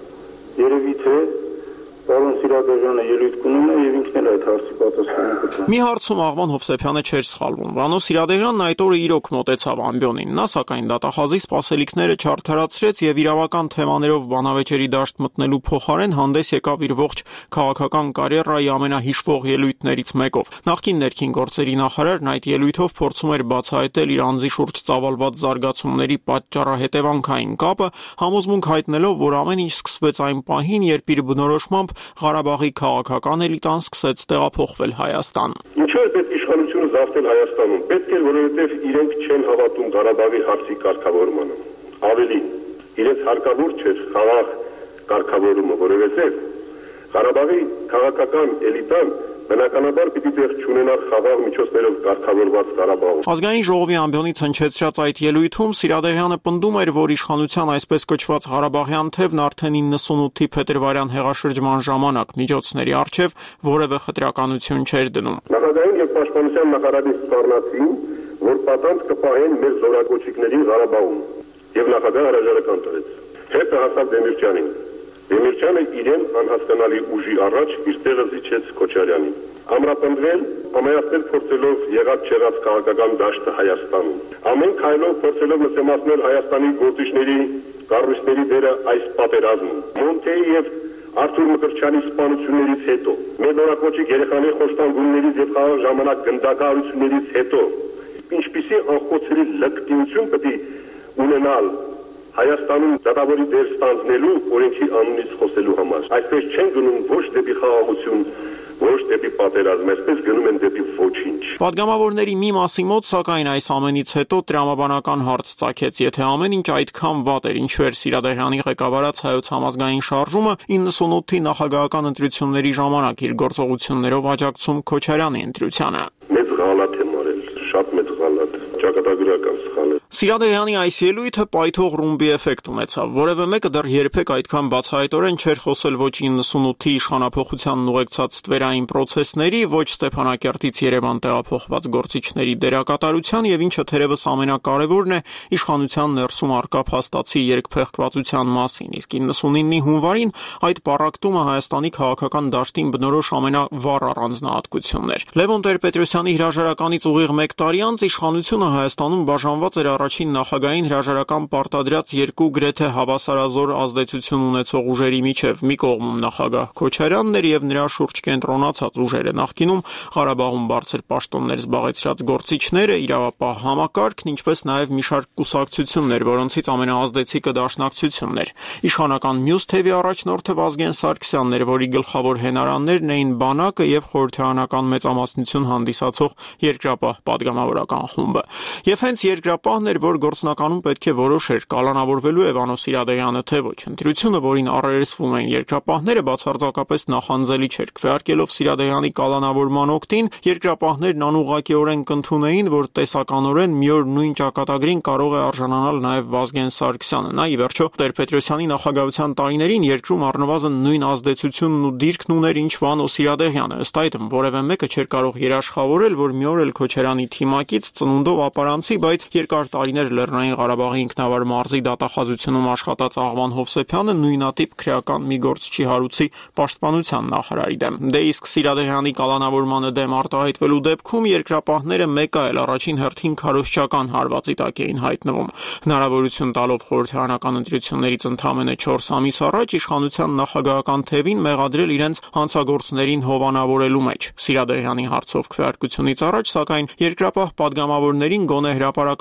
երևի թե Պարոն Սիրադեղյանը ելույթ կունում է եւ ինքն էլ այդ հարցի պատասխանը կտա։
Մի հարցում Աղվան Հովսեփյանը չէր սխալվում։ Վանո Սիրադեղյանն այդ օրը իրոք մոտեցավ ամբիոնին։ Նա սակայն դատախազի սպասելիքները չարդարացրեց եւ իրավական թեմաներով բանավեճերի դաշտ մտնելու փոխարեն հանդես եկավ իր ողջ քաղաքական կարիերայի ամենահիշվող ելույթներից մեկով։ Նախկին ներքին գործերի նախարարն այդ ելույթով փորձում էր բացահայտել իր անձի շուրջ ծավալված զարգացումների պատճառահետևանքային կապը, համոզմունք հայտնելով, որ ամեն ինչ սկսվեց այն պահին, երբ իր բնորոշմամբ Ղարաբաղի քաղաքական էլիտան սկսեց տեղափոխվել Հայաստան։
Ինչու է պետք իշխանությունը զավթել Հայաստանում։ Պետք է, որովհետև իրենք չեն հավատում Ղարաբաղի հարցի կարգավորմանը։ Ավելին, իրենց հարկավոր չէր խաղաղ կարգավորումը, որովհետև Ղարաբաղի քաղաքական էլիտան բնականաբար պիտի տեղ չունենար խաղաղ միջոցներով կարգավորված Ղարաբաղում։
Ազգային ժողովի ամբիոնից հնչեցրած այդ ելույթում Սիրադեղյանը պնդում էր, որ իշխանության այսպես կոչված Ղարաբաղյան թևն արդեն 98-ի փետրվարյան հեղաշրջման ժամանակ միջոցների առջև որևէ խտրականություն չէր դնում։
Նախագահային եւ պաշտպանության նախարարին սպառնացին, որ պատանդ կպահեն մեր զորակոչիկների Ղարաբաղում, եւ նախագահը հրաժարական տվեց։ Հետը հասավ Դեմիրճյանին։ Դեմիրճյանը իրեն անհասկանալի ուժի առաջ իր տեղը զիջեց Քոչարյանին։ Ամրապնդվել, ամայացնել փորձելով եղած-չեղած քաղաքական դաշտը Հայաստանում։ Ամեն քայլով փորձելով նսեմացնել Հայաստանի գործիչների, կառույցների դերը այս պատերազմում։ Մոնտեի եւ Արթուր Մկրտչյանի սպանություններից հետո, մեր նորակոչիկ երեխաների խոշտանգումներից եւ խաղաղ ժամանակ գնդակահարություններից հետո, ինչպիսի անխոցելի լկտիություն պետք է ունենալ Հայաստանում դատավորի դեր ստանձնելու օրենքի անունից խոսելու համար։ Այսպես չեն գնում ոչ դեպի խաղաղություն, ոչ դեպի պատերազմ, այսպես գնում են դեպի ոչինչ։
Պատգամավորների մի մասի մոտ, սակայն այս ամենից հետո տրամաբանական հարց ծագեց, եթե ամեն ինչ այդքան վատ էր, ինչու էր Սիրադեղյանի ղեկավարած Հայոց համազգային շարժումը 98-ի նախագահական ընտրությունների ժամանակ իր գործողություններով աջակցում Քոչարյանի ընտրությանը։
Մեծ ղալաթ է մարել, շատ մեծ ղալաթ, ճակատագրական սխալ է։
Սիրադեղյանի այս ելույթը պայթող ռումբի էֆեկտ ունեցավ։ Որևէ մեկը դեռ երբեք այդքան բացահայտորեն չէր խոսել ոչ 98-ի իշխանափոխությանն ուղեկցած ստվերային պրոցեսների, ոչ Ստեփանակերտից Երևան տեղափոխված գործիչների դերակատարության եւ ինչը թերևս ամենակարևորն է, իշխանության ներսում առկա փաստացի երկփեղկվածության մասին։ Իսկ 99-ի հունվարին այդ պառակտումը Հայաստանի քաղաքական դաշտին բնորոշ ամենավառ առանձնահատկությունն էր։ Լևոն Տեր-Պետրոսյանի հրաժարականից ուղիղ 1 տարի անց իշխանությունը Հայաստանում բաժանված էր առաջին նախագահային հրաժարական պարտադրած երկու գրեթե հավասարազոր ազդեցություն ունեցող ուժերի միջև։ Մի կողմում նախագահ Քոչարյանն էր եւ նրա շուրջ կենտրոնացած ուժերը, նախկինում Ղարաբաղում բարձր պաշտոններ զբաղեցրած գործիչները, իրավապահ համակարգն, ինչպես նաեւ մի շարք կուսակցություններ, որոնցից ամենաազդեցիկը Դաշնակցությունն էր։ Իշխանական մյուս թևի առաջնորդը Վազգեն Սարգսյանն էր, որի գլխավոր հենարաններն էին բանակը եւ խորհրդարանական մեծամասնություն հանդիսացող երկրապահ պատգամավորական խումբը։ Եվ հենց երկրապահն էր, որ գործնականում պետք է որոշեր կալանավորվելու է Վանո Սիրադեղյանը թե ոչ։ Ընտրությունը, որին առերեսվում էին երկրապահները, բացարձակապես նախանձելի չէր։ Քվեարկելով Սիրադեղյանի կալանավորման օգտին, երկրապահներն անուղղակիորեն կընդունեին, որ տեսականորեն մի օր նույն ճակատագրին կարող է արժանանալ նաև Վազգեն Սարգսյանը։ Նա ի վերջո Տեր-Պետրոսյանի նախագահության տարիներին երկրում առնվազն նույն ազդեցությունն ու դիրքն ուներ, ինչ Վանո Սիրադեղյանը։ Ըստ այդմ որևէ մեկը չէր կարող երաշխավորել, որ մի օր էլ Քոչարյանի թիմակից ծնունդով ապարանցի, բայց երկար տարիներ Լեռնային Ղարաբաղի ինքնավար մարզի դատախազությունում աշխատած Աղվան Հովսեփյանը նույնատիպ քրեական մի գործ չի հարուցի պաշտպանության նախարարի դեմ։ Դե իսկ Սիրադեղյանի կալանավորմանը դեմ արտահայտվելու դեպքում երկրապահները մեկը էլ առաջին հերթին քարոզչական հարվածի տակ էին հայտնվում։ Հնարավորություն տալով խորհրդարանական ընտրություններից ընդամենը 4 ամիս առաջ իշխանության նախագահական թևին մեղադրել իրենց հանցագործներին հովանավորելու մեջ։ Սիրադեղյանի հարցով քվեարկությունից առաջ, սակայն երկրապահ պատգամավորներին գոնե հրապարակայնորեն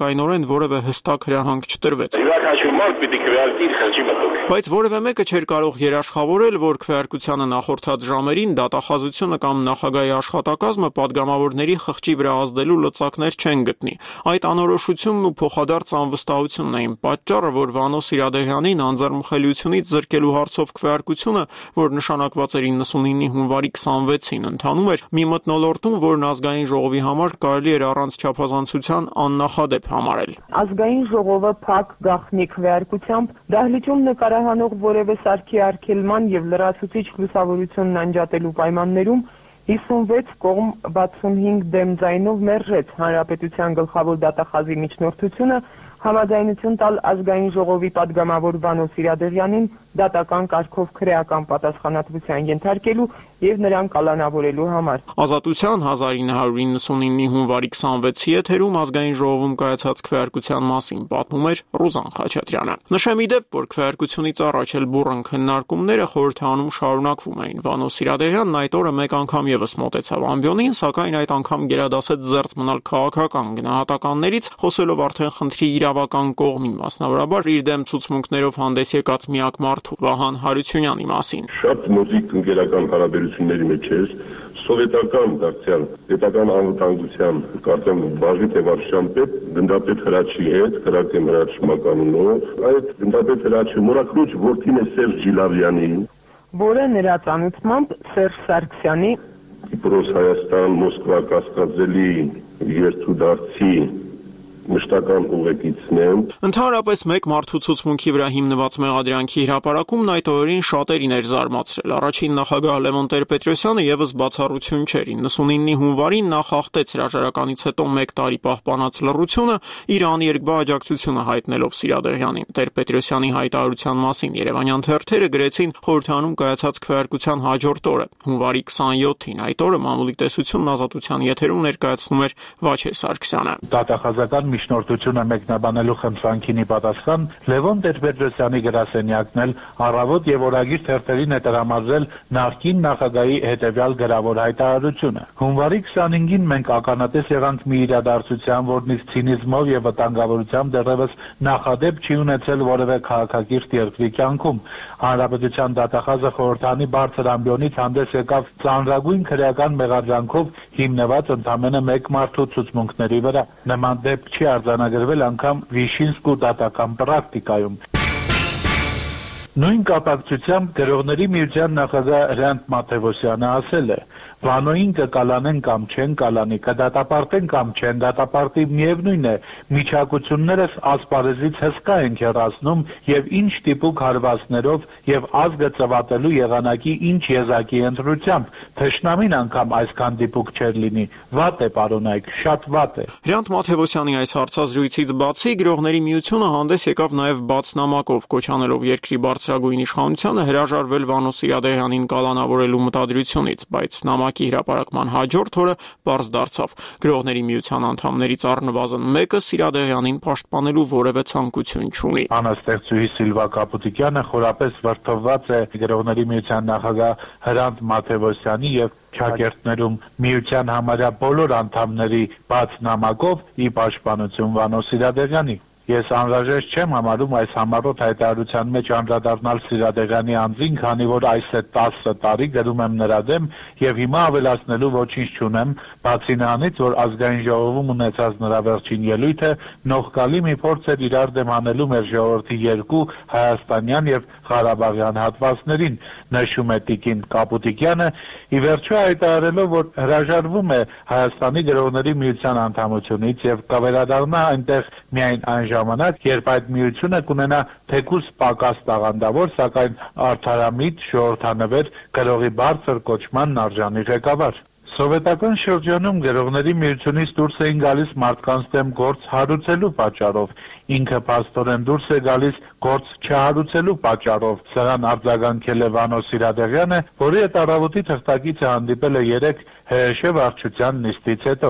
մասին որևէ հստակ հրահանգ չտրվեց։
Յուրաքանչյուր մարդ պիտի քվեարկի իր խղճի մտուկ։
Բայց որևէ մեկը չէր կարող երաշխավորել, որ քվեարկությանը նախորդած ժամերին դատախազությունը կամ նախագահի աշխատակազմը падգամավորների խղճի վրա ազդելու լծակներ չեն գտնի։ Այդ անորոշությունն ու փոխադարձ անվստահությունն էին պատճառը, որ Վանո Սիրադեղյանին անձեռնմխելիությունից զրկելու հարցով քվեարկությունը, որ նշանակված էր 99-ի հունվարի 26-ին, ընթանում էր մի մթնոլորտում, որն ազգային ժողովի համար կարելի էր առանց չափազանցության աննախադեպ համարել։
Ազգային ժողովը փակ գաղտնի քվեարկությամբ դահլիճում նկարահանող որևէ սարքի արգելման եւ լրացուցիչ լուսավորությունն անջատելու պայմաններում 56 կողմ 65 դեմ ձայնով մերժեց Հանրապետության գլխավոր դատախազի միջնորդությունը համաձայնություն տալ ազգային ժողովի падգամավոր Վանո Սիրադեղյանին դատական կարգով քրեական պատասխանատվության ենթարկելու եւ նրան կալանավորելու համար։
Ազատության 1999-ի հունվարի 26-ի եթերում ազգային ժողովում կայացած քվեարկության մասին պատմում էր Ռուզան Խաչատրյանը։ Նշեմ ի դեպ, որ քվեարկությունից առաջ էլ բուռն քննարկումները խորհրդանում շարունակվում էին։ Վանո Սիրադեղյանն այդ օրը մեկ անգամ եւս մոտեցավ ամբիոնին, սակայն այդ անգամ գերադասեց զերծ մնալ քաղաքական գնահատականներից, խոսելով արդեն խնդրի իրավական կողմին, մասնավորաբար իր դեմ ցուցմունքներով հանդես եկած միակ մարդու Վահան Հարությունյանի մասին։
Շատ մոզիկ ընկերական հարաբերությունների մեջ էր սովետական դարձյալ պետական անվտանգության կարծեմ բաժնի տևարշան պետ գնդապետ Հրաչի հետ, Հրակեմ Հրաչ մականունով, այդ գնդապետ Հրաչի մորակրուջ որդին է Սերժ Ջիլավյանին,
որը նրա ծանոթմամբ Սերժ Սարգսյանի
Կիպրոս Հայաստան Մոսկվա կասկածելի երթուդարձի մշտական ուղեկիցն են։
Ընդհանրապես մեկ մարդու ցուցմունքի վրա հիմնված մեղադրանքի հրապարակումն այդ օրերին շատերին էր զարմացրել։ Առաջին նախագահ Լևոն Տեր-Պետրոսյանը եւս բացառություն չէր։ 99-ի հունվարին նա խախտեց հրաժարականից հետո 1 տարի պահպանած լռությունը, իր աներկբա աջակցությունը հայտնելով Սիրադեղյանին։ Տեր-Պետրոսյանի հայտարարության մասին երևանյան թերթերը գրեցին խորհրդանում կայացած քվեարկության հաջորդ օրը, հունվարի 27-ին։ Այդ օրը մամուլի տեսությունն ազատության եթերում ներկայացնում էր Վաչե Սարգսյանը։
Դատախազական միջնորդությունը մեկնաբանելու խնդրանքին ի պատասխան Լևոն Տեր-Պետրոսյանի գրասենյակն էլ առավոտ եւ օրագիր թերթերին է տրամադրել նախկին նախագահի հետեւյալ գրավոր հայտարարությունը։ Հունվարի 25-ին մենք ականատես եղանք մի իրադարձության, որնից ցինիզմով եւ վտանգավորությամբ դեռևս նախադեպ չի ունեցել որևէ քաղաքակիրթ երկրի կյանքում։ Հանրապետության դատախազը խորհրդանի բարձր ամբիոնից հանդես եկավ ծանրագույն քրեական մեղադրանքով հիմնված ընդամենը մեկ մարդու ցուցմունքների վրա։ Նման դեպք չի արձանագրվել անգամ Վիշինսկու դատական պրակտիկայում։ Նույն կապակցությամբ գրողների միության նախագահ Հրանտ Մաթևոսյանը ասել է. Վանոյին կկալանեն կամ չեն կալանի, կդատապարտեն կամ չեն դատապարտի, միևնույն է, միջակություններս ասպարեզից հսկա են հեռացնում եւ ինչ տիպուկ հարվածներով եւ ազգը ծվատելու եղանակի ինչ եզակի ընտրությամբ, թշնամին անգամ այսքան դիպուկ չէր լինի, վատ է պարոնայք, շատ վատ է։
Հրանտ Մաթևոսյանի այս հարցազրույցից բացի գրողների միությունը հանդես եկավ նաեւ բաց նամակով, կոչանելով երկրի բարձրագույն իշխանությանը հրաժարվել Վանո Սիրադեղյանին կալանավորելու մտադրությունից, բայց նամակի հրապարակման հաջորդ օրը պարզ դարձավ. գրողների միության անդամներից առնվազն մեկը Սիրադեղյանին պաշտպանելու որևէ ցանկություն չունի։
Անաստեղծուհի Սիլվա Կապուտիկյանը խորապես վրդովված է գրողների միության նախագահ Հրանտ Մաթևոսյանի եւ Չակերտներում միության համարյա բոլոր անդամների բաց նամակով ի պաշտպանություն Վանո Սիրադեղյանի։ Ես անհրաժեշտ չեմ համարում այս համառոտ հայտարարության մեջ անդրադառնալ Սիրադեղյանի անձին, քանի որ այս 10 տարի գրում եմ նրա դեմ եւ հիմա ավելացնելու ոչինչ չունեմ, բացի նրանից, որ ազգային ժողովում ունեցած նրա վերջին ելույթը նողկալի մի փորձ էր իրար դեմ անելու մեր ժողովրդի երկու հայաստանյան եւ ղարաբաղյան հատվածներին, նշում է Տիկին Կապուտիկյանը, ի վերջո հայտարարելով, որ հրաժարվում է Հայաստանի գրողների միության անդամությունից եւ կվերադառնա այնտեղ միայն այն ժամանակ, երբ այդ միությունը կունենա թեկուզ պակաս տաղանդավոր, սակայն արդարամիտ ժողովրդանվեր գրողի բարձր կոչման արժանի ղեկավար։ Սովետական շրջանում գրողների միությունից դուրս էին գալիս մարդկանց դեմ գործ հարուցելու պատճառով, ինքը փաստորեն դուրս է գալիս գործ չհարուցելու պատճառով։ Սրան արձագանքել է Վանո Սիրադեղյանը, որի հետ առավոտի թղթակիցը հանդիպել է 3 ՀՀՇ վարչության նիստից հետո։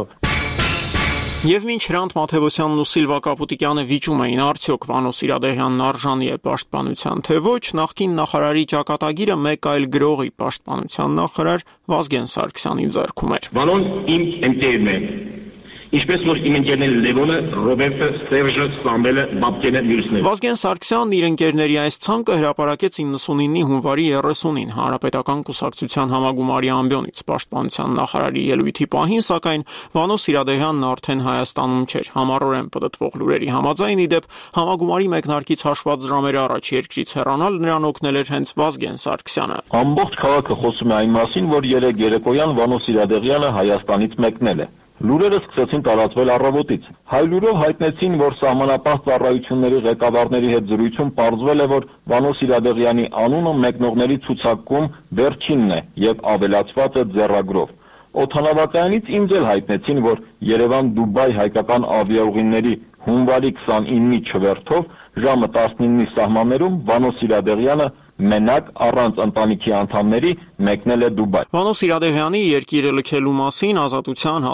Եվ մինչ Հրանտ Մաթևոսյանն ու Սիլվա Կապուտիկյանը վիճում էին արդյոք Վանո Սիրադեղյանն արժանի է պաշտպանության, թե ոչ, նախկին նախարարի ճակատագիրը մեկ այլ գրողի պաշտպանության նախարար Վազգեն Սարգսյանի ձեռքում էր։
Վանոն իմ ընկերն է։ Ինչպես որ իմ ընկերները Լևոնը, Ռոբերտը, Սերժը, Սամվելը, Բաբկենը, մյուսները։
Վազգեն Սարգսյանն իր ընկերների այս ցանկը հրապարակեց 99-ի հունվարի 30-ին Հանրապետական կուսակցության համագումարի ամբիոնից։ Պաշտպանության նախարարի ելույթի պահին, սակայն Վանո Սիրադեղյանն արդեն Հայաստանում չէր։ Համառորեն պտտվող լուրերի համաձայն, ի դեպ, համագումարի մեկնարկից հաշված ժամեր առաջ երկրից հեռանալ նրան օգնել էր հենց Վազգեն Սարգսյանը։
Ամբողջ քաղաքը խոսում է այն մասին, որ երեկ երեկոյան Վանո Սիրադեղյանը Հայաստանից մեկնել է։ Լուրերը սկսեցին տարածվել առավոտից։ Հայլուրով հայտնեցին, որ սահմանապահ ծառայությունների ղեկավարների հետ զրույցում պարզվել է, որ Վանո Սիրադեղյանի անունը մեկնողների ցուցակում վերջինն է եւ ավելացված է ձեռագրով։ Օդանավակայանից ինձ էլ հայտնեցին, որ Երևան-Դուբայ հայկական ավիաուղիների հունվարի 29-ի չվերթով ժամը 19-ի սահմաններում Վանո Սիրադեղյանը մենակ առանց ընտանիքի անդամների մեկնել է Դուբայ։
Վանո Սիրադեղյանի երկիրը լքելու մասին Ազատության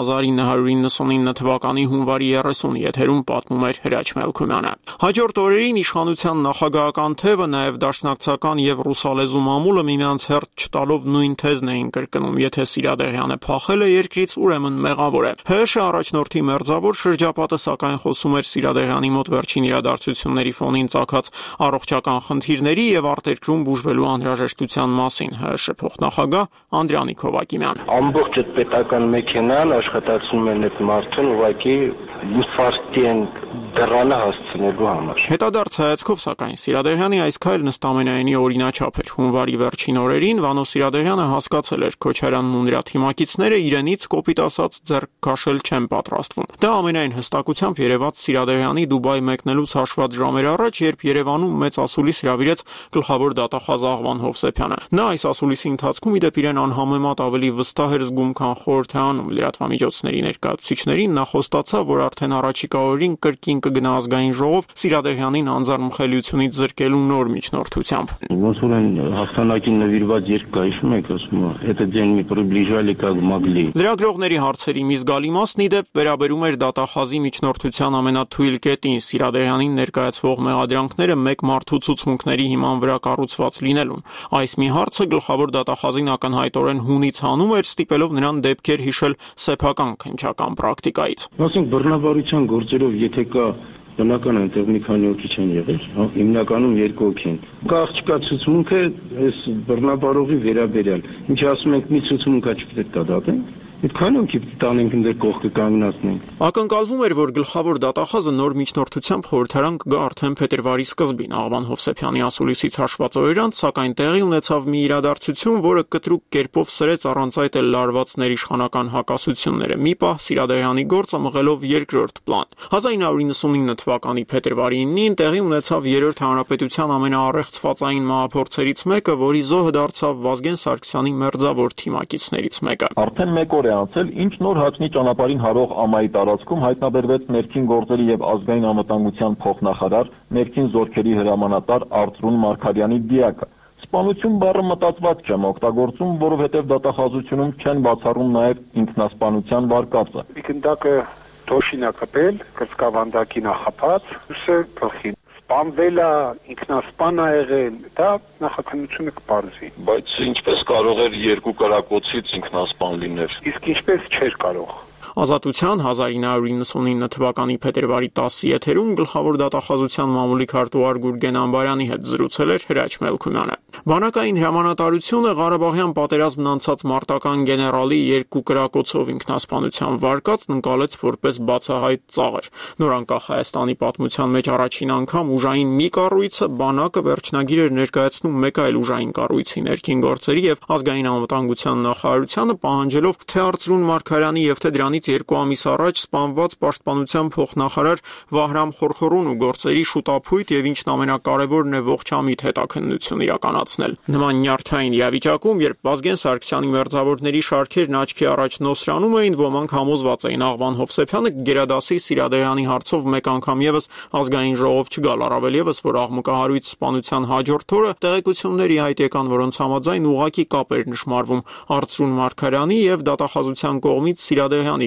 1999 թվականի հունվարի 30-ի եթերում պատմում էր Հրաչ Մելքումյանը։ Հաջորդ օրերին իշխանության նախագահական թևը, նաև դաշնակցական եւ ռուսալեզու մամուլը միմյանց հերթ չտալով նույն թեզն էին կրկնում. եթե Սիրադեղյանը փախել է երկրից, ուրեմն մեղավոր է։ ՀՀՇ առաջնորդի մերձավոր շրջապատը սակայն խոսում էր Սիրադեղյանի մոտ վերջին իրադարձությունների ֆոնին ծագած առողջական խնդիրների եւ արտերկրում բուժվելու անհրաժեշտության մասին։ ՀՀՇ փոխնախագահ Անդրանիկ Հովակիմյան։
Ամբողջ այդ պետական մեքենան աշխատացնում են այդ մարդուն ուղղակի ինֆարկտի են դրանը հասցնելու համար։
Հետադարձ հայացքով, սակայն, Սիրադեղյանի այս քայլն ըստամենայնի օրինաչափ էր։ Հունվարի վերջին օրերին Վանո Սիրադեղյանը հասկացել էր Քոչարյանն ու նրա թիմակիցները իրենից կոպիտ ասած ձեռք քաշել չեն պատրաստվում։ Դա ամենայն հստակությամբ երևաց Սիրադեղյանի Դուբայ մեկնելուց հաշված ժամեր առաջ, երբ Երևանում մեծ ասուլիս հրավիրեց գլխավոր դատախազ Աղվան Հովսեփյանը։ Նա այս ասուլիսի ընթացքում ի դեպ իրեն անհամեմատ ավելի վստահ էր զգում, քան խորհրդանում։ Լրատվամիջոցների ներկայացուցիչներին նա խոստացավ, որ արդեն առաջիկա օրերին կրկին կգնա ազգային ժողով Սիրադեղյանին անձեռնմխելիությունից զրկելու նոր միջնորդությամբ։
Ոնց որ այն հաղթանակին նվիրված երգ կա, հիշում եք, ասում է, это день мы приближали как могли։
Լրագրողների հարցերի մի զգալի մասն ի դեպ վերաբերում էր դատախազի միջնորդության ամենաթույլ կետին՝ Սիրադեղյանին ներկայացվող մեղադրանքները մեկ մարդու ցուցմունքների հիման վրա կառուցված լինելուն։ Այս մի հարցը գլխավոր դատախազին ակնհայտորեն հունից հանում էր, ստիպելով նրան դեպքեր հիշել սեփական քննչական պրակտիկայից։
Ասենք բռնաբարության գործերով եթե կա բնական այնտեղ մի քանի հոգի չեն եղել, հիմնականում 2 հոգի են։ Կա աղջկա ցուցմունքը այս բռնաբարողի վերաբերյալ։ Ինչ ասում ենք, մի ցուցմունքա չպետք է դատենք։ Այդքան հոգի տանենք ընդ կողքը կանգնացնենք։
Ակնկալվում էր, որ գլխավոր դատախազը նոր միջնորդությամբ խորհրդարան կգա արդեն փետրվարի սկզբին։ Աղվան Հովսեփյանի ասուլիսից հաշված օրեր անց, սակայն տեղի ունեցավ մի իրադարձություն, որը կտրուկ կերպով սրեց առանց այդ էլ լարված ներիշխանական հակասությունները։ Մի պահ Սիրադեղյանի գործը մղելով երկրորդ պլան։ 1999 թվականի փետրվարի 9-ին տեղի ունեցավ երրորդ հանրապետության ամենաառեղծվածային մահափորձերից մեկը, որի զոհը դարձավ Վազգեն Սարգսյանի մերձավոր թիմակիցներից մեկը։
Արդեն 1 օր է անցել, ինչ նոր հաճնի ճանապարհին հարող ամայի տարածքում հայտնաբերվեց ներքին գործերի եւ ազգային անվտանգության փոխնախարար, ներքին զորքերի հրամանատար Արծրուն Մարգարյանի դիակը։ Սպանություն բառը մտածված չեմ օգտագործում, որովհետեւ դատախազությունում չեն բացառում նաեւ ինքնասպանության վարկածը։
Գնդակը դոշին է կպել, կրծքավանդակին է խփած, ուսը գլխին։ Սպանվելա, ինքնասպան է եղել, դա նախաքննությունը կպարզի։
Բայց ինչպես կարող էր 2 կրակոցից ինքնասպան լինել։
Իսկ ինչպես չէր կարող։
Ազատության 1999 թվականի փետրվարի 10-ի եթերում գլխավոր դատախազության մամուլի քարտուղար Գուրգեն Ամբարյանի հետ զրուցել էր Հրաչ Մելքումյանը։ Բանակային հրամանատարությունը Ղարաբաղյան պատերազմն անցած մարտական գեներալի 2 կրակոցով ինքնասպանության վարկածն ընկալեց որպես բացահայտ ծաղր։ Նորանկախ Հայաստանի պատմության մեջ առաջին անգամ ուժային մի կառույցը բանակը վերջնագիր էր ներկայացնում մեկ այլ ուժային կառույցի ներքին գործերի եւ ազգային անվտանգության նախարարությանը, պահանջելով թե Արծրուն Մարգարյանի եւ թե դրանից 2 ամիս առաջ սպանված պաշտպանության փոխնախարար Վահրամ Խորխորուն ու գործերի շուտափույթ եւ ինչն ամենակարևորն է ողջամիտ հետաքննություն իրականացնել։ Նման նյարդային իրավիճակում, երբ Վազգեն Սարգսյանի մերձավորների շարքերն աչքի առաջ նոսրանում էին, ոմանք համոզված էին Աղվան Հովսեփյանը գերադասի Սիրադեղյանի հարցով մեկ անգամ եւս ազգային ժողով չգալ, առավել եւս որ աղմկահարույց սպանության հաջորդ օրը տեղեկությունների հայտ եկան, որոնց համաձայն ուղղակի կապ էր նշմարվում Արծրուն Մարգարյանի եւ դատախազության կողմից Սիրադեղյանի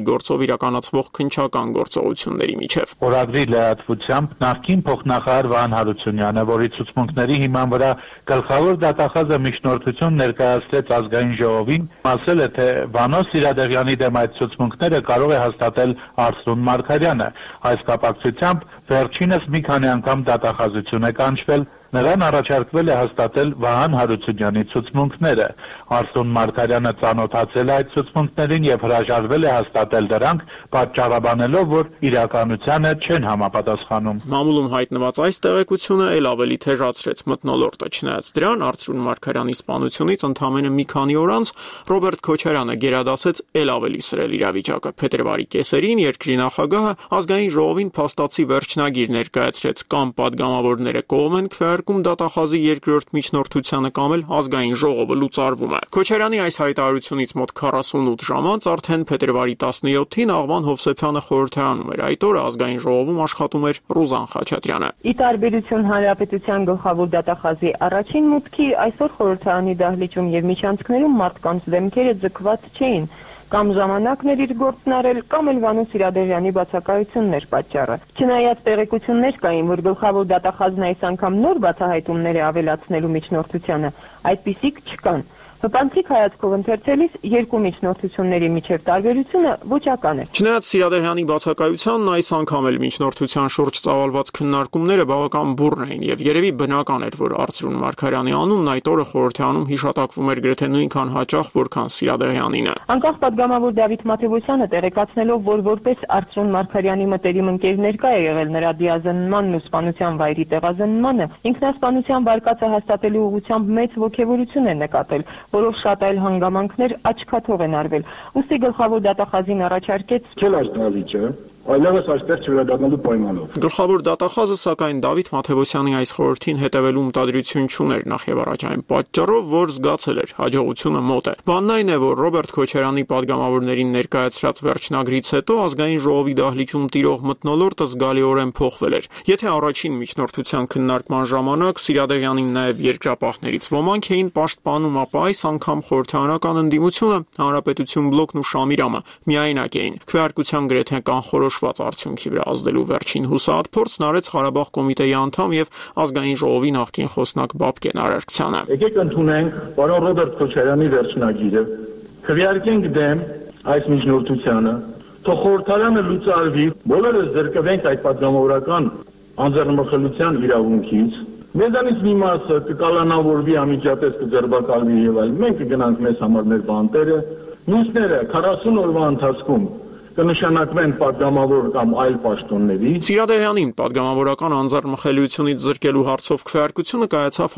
գործով իրականացվող քննչական գործողությունների միջև։
Օրագրի լրատվությամբ նախկին փոխնախարար Վահան Հարությունյանը, որի ցուցմունքների հիման վրա գլխավոր դատախազը միջնորդություն ներկայացրեց ազգային ժողովին, ասել է, թե Վանո Սիրադեղյանի դեմ այդ ցուցմունքները կարող է հաստատել Արսրուն Մարգարյանը։ Այս կապակցությամբ վերջինս մի քանի անգամ դատախազություն է կանչվել, նրան առաջարկվել է հաստատել Վահան Հարությունյանի ցուցմունքները։ Արսրուն Մարգարյանը ծանոթացել է այդ ցուցմունքներին եւ հրաժարվել է հաստատել դրանք, պատճառաբանելով, որ իրականությանը չեն համապատասխանում։
Մամուլում հայտնված այս տեղեկությունը ել ավելի թեժացրեց մթնոլորտը, չնայած դրան Արսրուն Մարգարյանի սպանությունից ընդամենը մի քանի օր անց Ռոբերտ Քոչարյանը գերադասեց ել ավելի սրել իրավիճակը։ Փետրվարի կեսերին երկրի նախագահը ազգային ժողովին փաստացի վերջնագիր ներկայացրեց, կամ падգամավորները կողմ են քվեարկում դատախազի երկրորդ միջնորդությանը, կամ էլ ազգային ժողովը լուծարվում է։ Քոչարյանի այս հայտարարությունից մոտ 48 ժամ անց արդեն փետրվարի 17-ին Աղվան Հովսեփյանը խորհրդարանում էր։ Այդ օրը ազգային ժողովում աշխատում էր Ռուզան Խաչատրյանը։
Ի տարբերություն հանրապետության գլխավոր դատախազի առաջին մուտքի, այսօր խորհրդարանի դահլիճում եւ միջանցքներում մարդկանց դեմքերը ձգված չէին, կամ ժամանակն էր իր գործն արել, կամ էլ Վանո Սիրադեղյանի բացակայությունն էր պատճառը։ Չնայած տեղեկություններ կային, որ գլխավոր դատախազն այս անգամ նոր բացահայտումներ է ավելացնելու միջնորդությանը, այդպիսիք չկան։ Հպանցիկ հայացքով ընթերցելիս երկու միջնորդությունների միջև տարբերությունը ոչական է։
Չնայած Սիրադեղյանի բացակայությանն այս անգամ էլ միջնորդության շուրջ ծավալված քննարկումները բավական բուռն էին եւ երևի բնական էր, որ Արսրուն Մարգարյանի անունն այդ օրը խորհրդարանում հիշատակվում էր գրեթե նույնքան հաճախ, որքան Սիրադեղյանինը։
Անկախ падգամավոր Դավիթ Մաթևոսյանը տեղեկացնելով, որ որպես Արսրուն Մարգարյանի մտերիմ ընկեր ներկա է եղել նրա դիազնմանն ու սպանության վայրի տեղազնմանը, ինքնասպանության վարկածը հաստատելու ուղղությամբ մեծ ոգևորություն է նկատել, որով շատ այլ հանգամանքներ աչքաթող են արվել։ Ուստի գլխավոր դատախազին առաջարկեց
Չել այս դավիճը, այլևս այստեղ չվերադառնալու պայմանով։
Գլխավոր դատախազը սակայն Դավիթ Մաթևոսյանի այս խորհրդին հետևելու մտադրություն չուներ նախ եւ առաջ այն պատճառով, որ զգացել էր հաջողությունը մոտ է։ Բանն այն է, որ Ռոբերտ Քոչարյանի падգամավորներին ներկայացրած վերջնագրից հետո ազգային ժողովի դահլիճում տիրող մթնոլորտը զգալիորեն փոխվել էր։ Եթե առաջին միջնորդության քննարկման ժամանակ Սիրադեղյանին նաեւ երկրապահներից ոմանք էին պաշտպանում, ապա այս անգամ խորհրդարանական ընդդիմությունը, Հանրապետություն բլոկն ու Շամիրամը միայնակ էին։ Քվեարկության գրեթե կանխորոշված արդյունքի վրա ազդելու վերջին հուսահատ փորձն արեց Ղարաբաղ կոմիտեի անդամ եւ ազգային ժողովի նախկին խոսնակ Բաբկեն Արարքցյանը։
Եկեք ընդունենք պարոն Ռոբերտ Քոչարյանի վերջնագիրը, քվեարկենք դեմ այս միջնորդությանը, թող խորհրդարանը լուծարվի, բոլորս զրկվենք այդ падգամավորական անձեռնմխելիության իրավունքից։ Մեզանից մի մասը կկալանավորվի, անմիջապես կձերբակալվի եւ այլ։ Մենք կգնանք մեզ համար մեր բանտերը, մյուսները 40 օրվա ընթացքում կնշանակվեն падգամավոր կամ այլ պաշտոնների։
Սիրադեղյանին падգամավորական անձեռնմխելիությունից զրկելու հարցով քվեարկությունը կայացավ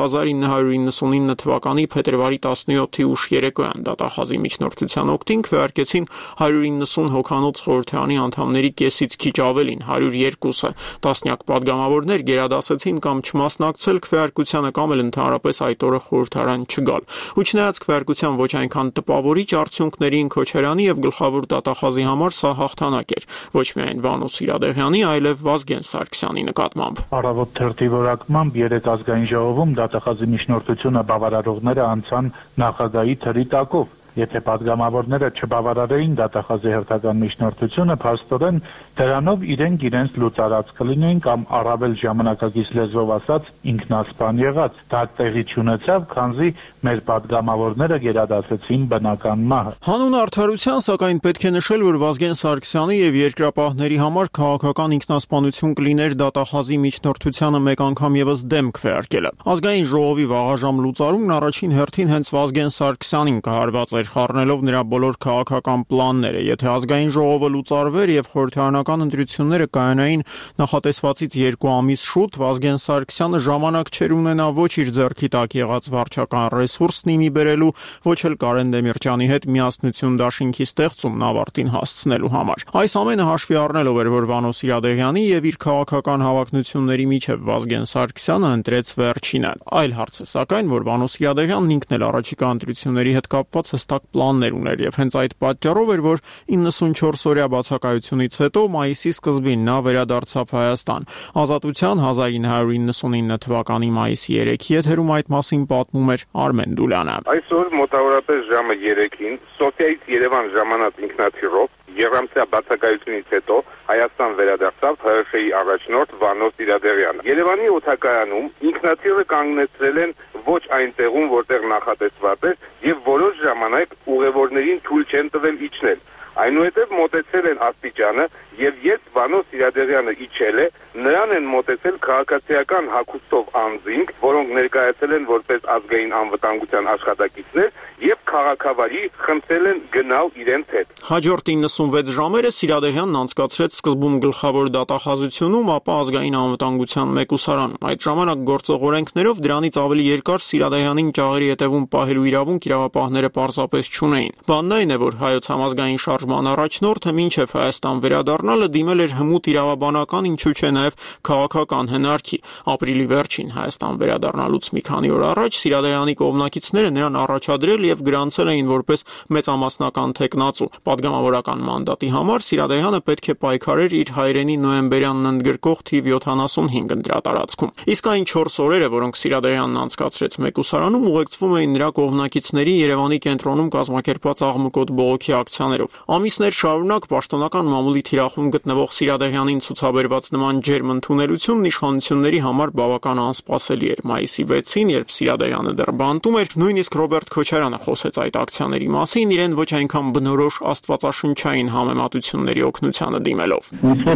1999 թվականի փետրվարի 17-ի ուշ երեկոյան։ Դատախազի միջնորդության օգտին քվեարկեցին 190 հոգանոց խորհրդարանի անդամների կեսից քիչ ավելին, 102-ը։ Տասնյակ падգամավորներ գերադասեցին կամ չմասնակցել քվեարկությանը, կամ էլ ընդհանրապես այդ օրը խորհրդարան չգալ։ Ու չնայած քվեարկության ոչ այնքան տպավորիչ արդյունքներին Քոչարյանի եւ գլխավոր դատախազի համար հաղթանակ էր ոչ միայն Վանո Սիրադեղյանի, այլև Վազգեն Սարգսյանի նկատմամբ։
Առավոտ թերթի որակմամբ երեք ազգային ժողովում դատախազի միջնորդությունը բավարարողները անցան նախագահի թրի տակով։ Եթե падգամավորները չբավարարեին դատախազի հերթական միջնորդությունը, փաստորեն դրանով իրենց լուծարած կլինեին, կամ առավել ժամանակակից լեզվով ասած ինքնասպան եղած։ Դա տեղի չունեցավ, քանզի մեր падգամավորները գերադասեցին բնական մահը։
Հանուն արդարության, սակայն պետք է նշել, որ Վազգեն Սարգսյանի եւ երկրապահների համար քաղաքական ինքնասպանություն կլիներ դատախազի միջնորդությանը մեկ անգամ եւս դեմ քվեարկելը։ Ազգային ժողովի վաղաժամ լուծարումն առաջին հերթին հենց Վազգեն Սարգսյանին կհարված էր, խառնելով նրա բոլոր քաղաքական պլանները։ Եթե ազգային ժողովը լուծարվեր եւ խորհրդարանական ընտրությունները կայանային նախատեսվածից 2 ամիս շուտ, Վազգեն Սարգսյանը ժամանակ չէր ունենա ոչ իր ձեռքի տակ եղած վարչական ռեսուրսն իմի բերելու, ոչ էլ Կարեն Դեմիրճյանի հետ միասնություն դաշինքի ստեղծումն ավարտին հասցնելու համար։ Այս ամենը հաշվի առնելով էր, որ Վանո Սիրադեղյանի եւ իր քաղաքական հավակնությունների միջև Վազգեն Սարգսյանը ընտրեց վերջինը։ Այլ հարց է սակայն, որ Վանո Սիրադեղյանն ինքն էլ առաջիկա ընտրությունների հետ կապված հստակ պլաններ ուներ եւ հենց այդ պատճառով էր, որ 94-օրյա բացակայությունից հետո մայիսի սկզբին նա վերադարձավ Հայաստան։ Ազատության 1999 թվականի մայիսի 3-ի եթերում այդ մասին պատմում էր Արմեն Դուլյանը։
Այսօր մոտավորապես ժամը 3-ին Սոֆիայից Երևան ժամանած ինքնաթիռով
Երամսյա բացակայությունից հետո Հայաստան վերադարձավ ՀՀՇ-ի առաջնորդ Վանո Սիրադեղյանը։ Երևանի օդակայանում ինքնաթիռը կանգնեցրել են ոչ այն տեղում, որտեղ նախատեսված էր, եւ որոշ ժամանակ ուղևորներին թույլ չեն տվել իջնել։ Այնուհետև մոտեցել են աստիճանը եւ երբ Վանո Սիրադեղյանը իջել է, նրան են մոտեցել քաղաքացիական հագուստով անձինք, որոնք ներկայացել են որպես ազգային անվտանգության աշխատակիցներ եւ քաղաքավարի խնդրել են գնալ իրենց հետ։
Հաջորդ 96 ժամերը Սիրադեղյանն անցկացրեց սկզբում գլխավոր դատախազությունում, ապա ազգային անվտանգության մեկուսարանում։ Այդ ժամանակ գործող օրենքներով դրանից ավելի երկար Սիրադեղյանին ճաղերի հետևում պահելու իրավունք իրավապահները պարզապես չունեին։ Բանն այն է, որ հայոց համազգային շարժման առաջնորդը մինչև Հայաստան վերադառնալը դիմել էր հմուտ իրավաբանական, ինչու չէ նաև քաղաքական հնարքի։ Ապրիլի վերջին Հայաստան վերադառնալուց մի քանի օր առաջ Սիրադեղյանի կողմնակիցները նրան առաջադրել եւ գրանցել էին որպես մեծամասնական թեկնածու։ Պատգամավորական մանդատի համար Սիրադեղյանը պետք է պայքարեր իր հայրենի նոյեմբերյանն ընդգրկող թիվ 75 ընտրատարածքում։ Իսկ այն 4 օրերը, որոնք Սիրադեղյանն անցկացրեց մեկուսարանում, ուղեկցվում էին նրա կողմնակիցների Երևանի կենտրոնում կազմակերպված աղմկոտ բողոքի ակցիաներով։ Ամիսներ շարունակ պաշտոնական մամուլի թիրախում գտնվող Սիրադեղյանին ցուցաբերված նման ջերմ ընդունելությունն իշխանությունների համար բավական անսպասելի էր։ Մայիսի 6-ին, երբ Սիրադեղյանը դեռ բանտում էր, նույնիսկ Ռոբերտ Քոչարյանը խոսեց այդ ակցիաների մասին, իրեն ոչ այնքան բնորոշ աստվածաշնչային համեմատությունների օգնությանը դիմելով։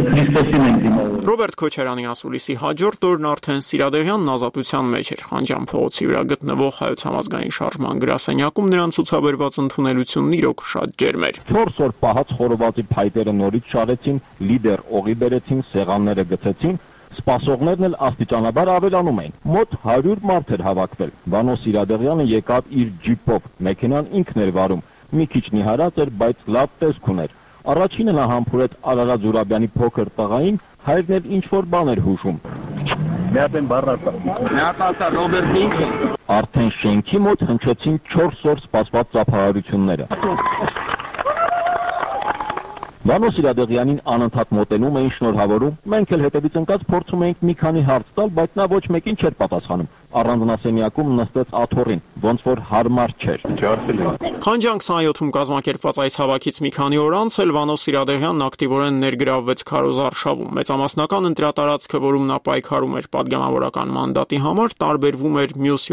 Ռոբերտ Քոչարյանի ասուլիսի հաջորդ օրն արդեն Սիրադեղյանն ազատության մեջ էր։ Խանջան փողոցի վրա գտնվող Հայոց համազգային շարժման գրասենյակում նրան ցուցաբերված ընդունելությունն իրոք շատ ջերմ էր։
4 օր պահած խորովածի փայտերը նորից շարեցին, լիդեր օղի բերեցին, սեղանները գցեցին, սպասողներն էլ աստիճանաբար ավելանում էին։ Մոտ 100 մարդ էր հավաքվել։ Վանո Սիրադեղյանը եկավ իր ջիպով, մեքենան ինքն էր վարում։ Մի քիչ նիհարած էր, բայց լավ տեսք ուներ։ Առաջինը նա համբուրեց Արարատ Զուրաբյանի փոքր տղային, հայրն էլ ինչ-որ բան էր հուշում։ Արդեն շենքի մոտ հնչեցին 4 օր սպասված ծափահարությունները։ Վանո Սիրադեղյանին անընդհատ մոտենում էին, շնորհավորում, մենք էլ հետևից ընկած փորձում էինք մի քանի հարց տալ, բայց նա ոչ մեկին չէր պատասխանում։ Առանձնասենյակում նստեց աթոռին, ոնց որ հարմար չէր։
Խանջան 27-ում կազմակերպված այս հավաքից մի քանի օր անց էլ Վանո Սիրադեղյանն ակտիվորեն ներգրավվեց Քարոզ արշավում։ Մեծամասնական ընտրատարածքը, որում նա պայքարում էր պատգամավորական մանդատի համար, տարբերվում էր մյուս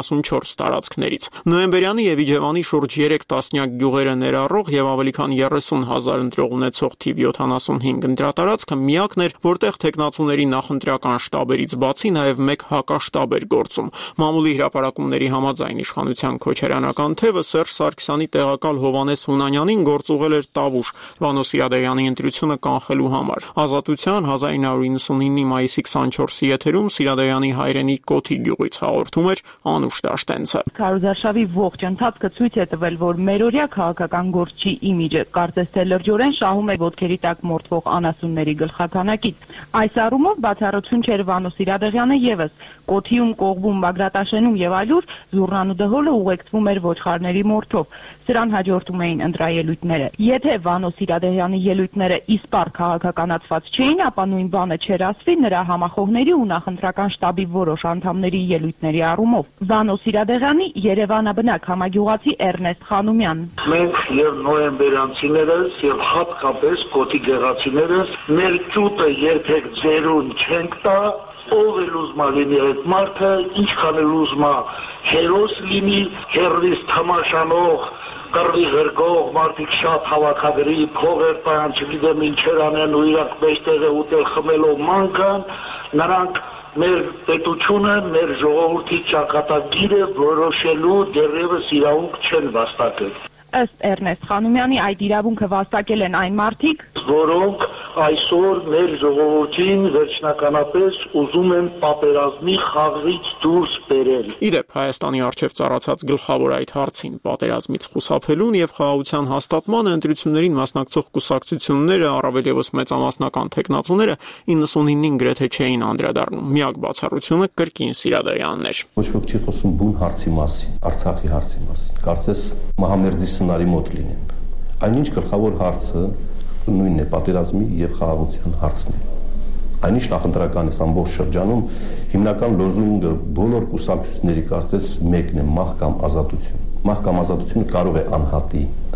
74 տարածքներից։ Նոյեմբերյանի եւ Իջևանի շուրջ 3 տասնյակ գյուղերը ներառող եւ ավելի քան 30,000 ընտրող ունեցող թիվ 75 ընտրատարածքը միակն էր, որտեղ տեխնացուների նախընտրական շտաբերից բացի նաեւ մեկ հակաշտաբ էր գործում։ Մամուլի հրապարակումների համաձայն իշխանության քոչարյանական թևը Սերժ Սարգսյանի տեղակալ Հովհաննես Հունանյանին գործուղել էր տավուշ Վանո Սիրադեղյանի ընտրությունը կանխելու համար։ Ազատության 1999-ի մայիսի 24-ի եթերում Սիրադեղյանի հայրենի Կոթի գյուղից հաղորդում էր Անուշ Դաշտենցը։
Քարոզարշավի ողջ ընթացքը ցույց է տվել, որ մերօրյա քաղաքական գործչի իմիջը կարծես թե լրջորեն շահում է ոտքերի տակ մորթվող անասունների գլխականակից։ Այս առումով բացառություն չէր Վանո Սիրադեղյանը եւս Կոթիում, Կողբում, Բագրատաշենում եւ այլուր զուռնան ու դհոլը ուղեկցվում էր ոչխարների մորթով։ Սրան հաջորդում էին ընտրաելույթները։ Եթե Վանո Սիրադեղյանի ելույթները իսպառ քաղաքականացված չէին, ապա նույն բանը չէր ասվի նրա համախոհների ու նախընտրական շտաբի որոշ անդամների ելույթների առումով։ Վանո Սիրադեղյանի Երևանաբնակ համագյուղացի Էրնեստ Խանոմյան։
Մենք եւ նոյեմբերյանցիներս եւ հատկապես Կոթի գեղացիներս մեր ճուտը երբեք ձերուն չենք տա, ով էլ ուզմա լինի այդ մարդը, ինչքան էլ ուզմա հերոս լինի, հերրից թամաշանող, կռվի ղրգող, մարդիկ շատ հավաքագրի, փողեր տան, չգիտեմ ինչեր անեն ու իրանք մեջտեղը ուտել խմելով մանկան, նրանք մեր պետությունը, մեր ժողովրդի ճակատագիրը որոշելու դեռևս իրավունք չեն վաստակել։
Ըստ Էրնեստ Խանոմյանի այդ իրավունքը վաստակել են այն մարդիկ,
որոնք այսօր մեր ժողովրդին վերջնականապես ուզում են պատերազմի խաղից դուրս բերել։
Իդեպ Հայաստանի առջև ծառացած գլխավոր այդ հարցին պատերազմից խուսափելուն եւ խաղաղության հաստատմանը ընտրություններին մասնակցող կուսակցությունները, առավել եւս մեծամասնական տեխնացուները 99-ին գրեթե չէին անդրադառնում։ Միակ բացառությունը կրկին Սիրադեղյանն էր։
Ոչ ոք չի խոսում բուն հարցի մասին, Արցախի հարցի մասին։ Կարծես Մահամերձի սցենարի մոտ լինեն։ Այնինչ գլխավոր հարցը նույնն է, պատերազմի եւ խաղաղության հարցն է։ Այնինչ նախընտրական է ամբողջ շրջանում հիմնական լոզունգը բոլոր կուսակցությունների կարծես մեկն է՝ մահ կամ ազատություն։ Մահ կամ ազատությունը կարող է անհատի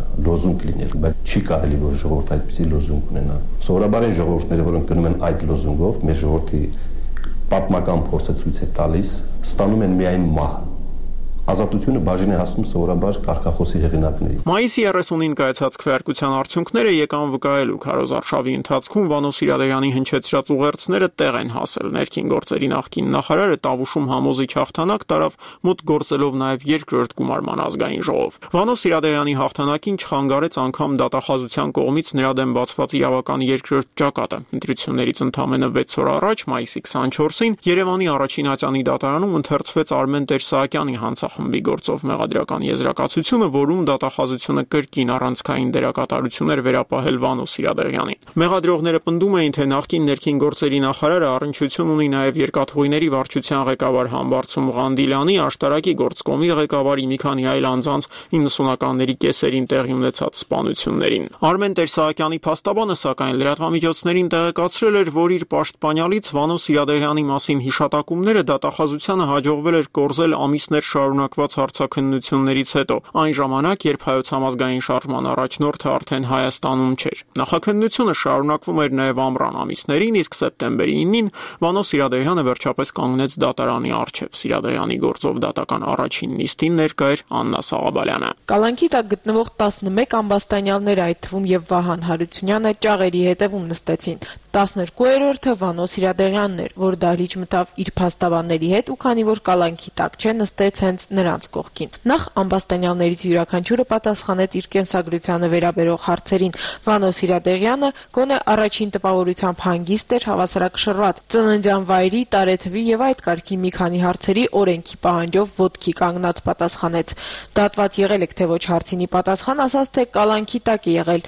լոզունգ լինել, բայց չի կարելի որ ժողովուրդը այդպիսի լոզունգ ունենա։ Սովորաբար այն ժողովուրդները, որոնք գնում են այդ լոզունգով, մեր ժողովրդի պատմական փորձը ցույց է տալիս, ստանում են միայն մահ։ Ազատությունը բաժին է հասնում սովորաբար կարգախոսի հեղինակների։
Մայիսի 30-ին կայացած քվեարկության արդյունքները եկան վկայելու քարոզ արշավի ընթացքում Վանո Սիրադեղյանի հնչեցրած ուղերձները տեղ են հասել։ Ներքին գործերի նախկին նախարարը Տավուշում համոզիչ հաղթանակ տարավ, մոտ գործելով նաև երկրորդ գումարման ազգային ժողով։ Վանո Սիրադեղյանի հաղթանակին չխանգարեց անգամ դատախազության կողմից նրա դեմ բացված իրավական երկրորդ ճակատը։ Ընտրություններից ընդամենը 6 օր առաջ, մայիսի 24-ին, Երևանի առաջին ատյանի դատարանում ընթերցվեց Արմեն Տեր-Սահակյանի հանցախմբի գործով մեղադրական եզրակացությունը, որում դատախազությունը կրկին առանցքային դերակատարություններ վերապահել Վանո Սիրադեղյանին։ Մեղադրողները պնդում էին, թե նախկին ներքին գործերի նախարարը առնչություն ունի նաև երկաթուղիների վարչության ղեկավար Համբարձում Ղանդիլյանի, աշտարակի գործկոմի ղեկավարի մի քանի այլ անձանց 90-ականների կեսերին տեղի ունեցած սպանություններին։ Արմեն Տեր-Սահակյանի փաստաբանը սակայն լրատվամիջոցներին տեղեկացրել էր, որ իր պաշտպանյալից Վանո Սիրադեղյանի մասին հիշատակումները դատախազությանը հաջողվել էր կորզել ամիսներ շարունակված հարցաքննություններից հետո, այն ժամանակ, երբ Հայոց համազգային շարժման առաջնորդը արդեն Հայաստանում չէր։ Նախաքննությունը շարունակվում էր նաև ամռան ամիսներին, իսկ սեպտեմբերի 9-ին Վանո Սիրադեղյանը վերջապես կանգնեց դատարանի առջև։ Սիրադեղյանի գործով դատական առաջին նիստին ներկա էր Աննա Սաղաբալյանը։
Կալանքի տակ գտնվող 11 ամբաստանյալներ, այդ թվում եւ Վահան Հարությունյանը, ճաղերի հետևում նստեցին։ 12-րդը Վանո Սիրադեղյանն էր, որ դահլիճ մտավ իր փաստաբանների հետ ու քանի որ կալանքի տակ չէ, նստեց հենց նրանց կողքին։ Նախ ամբաստանյալներից յուրաքանչյուրը պատասխանեց իր կենսագրությանը վերաբերող հարցերին։ Վանո Սիրադեղյանը գոնե առաջին տպավորությամբ հանգիստ էր, հավասարակշռված, ծննդյան վայրի, տարեթվի եւ այդ կարգի մի քանի հարցերի օրենքի պահանջով ոտքի կանգնած պատասխանեց։ Դատված եղել եք թե ոչ հարցինի պատասխան, ասաց թե կալանքի տակ է եղել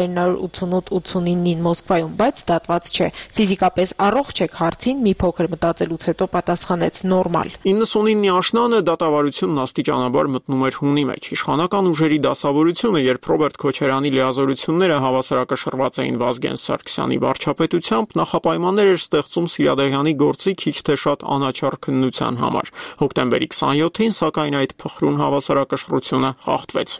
1988-89-ին Մոսկվայում, բայց դատված չէ։ Ֆիզիկապես առողջ եք հարցին մի փոքր մտածելուց հետո պատասխանեց նորմալ։
99-ի աշնանը դատավարությունն աստիճանաբար մտնում էր հունի մեջ։ Իշխանական ուժերի դասավորությունը, երբ Ռոբերտ Քոչարյանի լիազորությունները հավասարակշռված էին Վազգեն Սարգսյանի վարչապետությամբ, նախապայմաններ էր ստեղծում Սիրադեղյանի գործի քիչ թե շատ անաչառ քննության համար։ Հոկտեմբերի 27-ին, սակայն այդ փխրուն հավասարակշռությունը խախտվեց։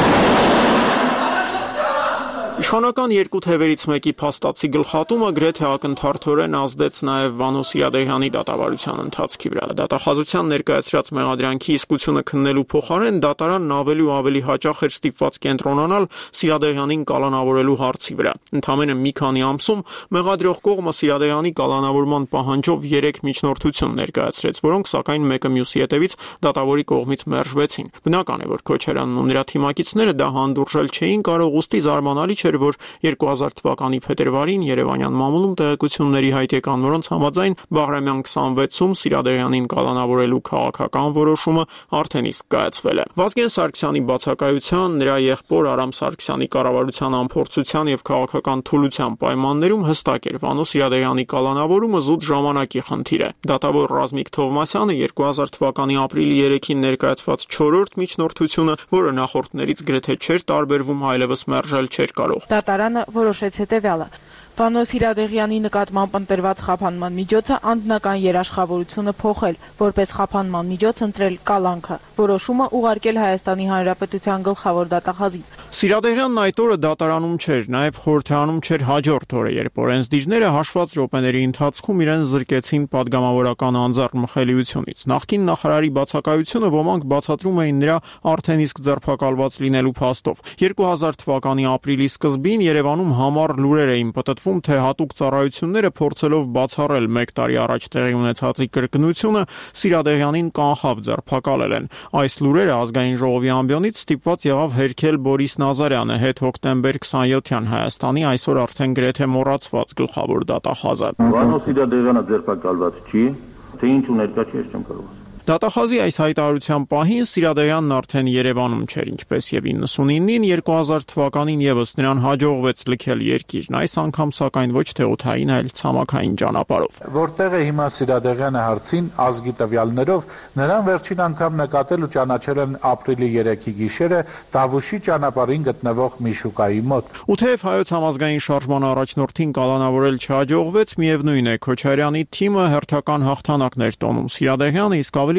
Իշխանական երկու թևերից մեկի փաստացի գլխատումը գրեթե ակնթարթորեն ազդեց նաև Վանո Սիրադեղյանի դատավարության ընթացքի վրա։ Դատախազության ներկայացրած մեղադրանքի իսկությունը քննելու փոխարեն դատարանն ավելի ու ավելի հաճախ էր ստիպված կենտրոնանալ Սիրադեղյանին կալանավորելու հարցի վրա։ Ընդամենը մի քանի ամսում մեղադրող կողմը Սիրադեղյանի կալանավորման պահանջով 3 միջնորդություն ներկայացրեց, որոնք սակայն մեկը մյուսի հետևից դատավորի կողմից մերժվեցին։ Բնական է, որ Քոչարյանն ու նրա թիմակիցները դա հանդուրժել չէին կարող, ուստի զարմանալի չէր, որ 2000 թվականի փետրվարին Երևանյան մամուլում տեղեկությունների հայտ եկան, որոնց համաձայն Բաղրամյան 26-ում Սիրադեղյանին կալանավորելու քաղաքական որոշումը արդեն իսկ կայացվել է։ Վազգեն Սարգսյանի բացակայության, նրա եղբոր Արամ Սարգսյանի կառավարության անփորձության եւ քաղաքական թուլության պայմաններում հստակ էր Վանո Սիրադեղյանի կալանավորումը զուտ ժամանակի խնդիր է։ Դատավոր Ռազմիկ Թովմասյանը 2000 թվականի ապրիլի 3-ին ներկայացված 4-րդ միջնորդությունը, որը նախորդներից գրեթե չէր տարբերվում, այլևս մերժել չէր կարող։
Դատարանը որոշեց հետևյալը. Վանո Սիրադեղյանի նկատմամբ ընտրված խափանման միջոցը անձնական երաշխավորությունը փոխել, որպես խափանման միջոց ընտրել կալանքը, որոշումը ուղարկել Հայաստանի Հանրապետության գլխավոր դատախազին։
Սիրադեղյանն այդ օրը դատարանում չէր, նաև խորհրդարանում չէր հաջորդ օրը, երբ օրենսդիրները հաշված րոպեների ընթացքում իրեն զրկեցին պատգամավորական անձեռ մխելիությունից։ Նախկին նախարարի բացակայությունը ոմանք բացատրում էին նրա արդեն իսկ ձերբակալված լինելու փաստով։ 2000 թվականի ապրիլի սկզբին Երևանում համառ լուրեր էին պտտվում, թե հատուկ ծառայությունները փորձելով բացառել 1 տարի առաջ տեղի ունեցածի կրկնությունը Սիրադեղյանին կանխավ ձերբակալել են։ Այս լուրերը ազգային ժողովի ամբիոնից ստիպված եղավ հերքել Բորիս Նազարյանը, հետ հոկտեմբեր 27-յան Հայաստանի այսօր արդեն գրեթե մոռացված գլխավոր դատախազը։
Վանո Սիրադեղյանը ձերբակալված չի, թե ինչու ներկա չի, ես չեմ կարող ասել։
Դատախազի այս հայտարարության պահին Սիրադեղյանն արդեն Երևանում չէր, ինչպես եւ 99-ին 2000 թվականին եւս նրան հաջողվեց լքել երկիրն, այս անգամ սակայն ոչ թե օդային, այլ ցամաքային ճանապարհով։
Որտեղ է հիմա Սիրադեղյանը հարցին ազգի տվյալներով, նրան վերջին անգամ նկատել ու ճանաչել են ապրիլի 3-ի գիշերը Տավուշի ճանապարհին գտնվող մի շուկայի մոտ։
Ու թեև Հայոց համազգային շարժման առաջնորդին կալանավորել չհաջողվեց, միևնույն է, Քոչարյանի թիմը հերթական հաղթանակներ տոնում։ Սիրադեղյանը իսկ ավելի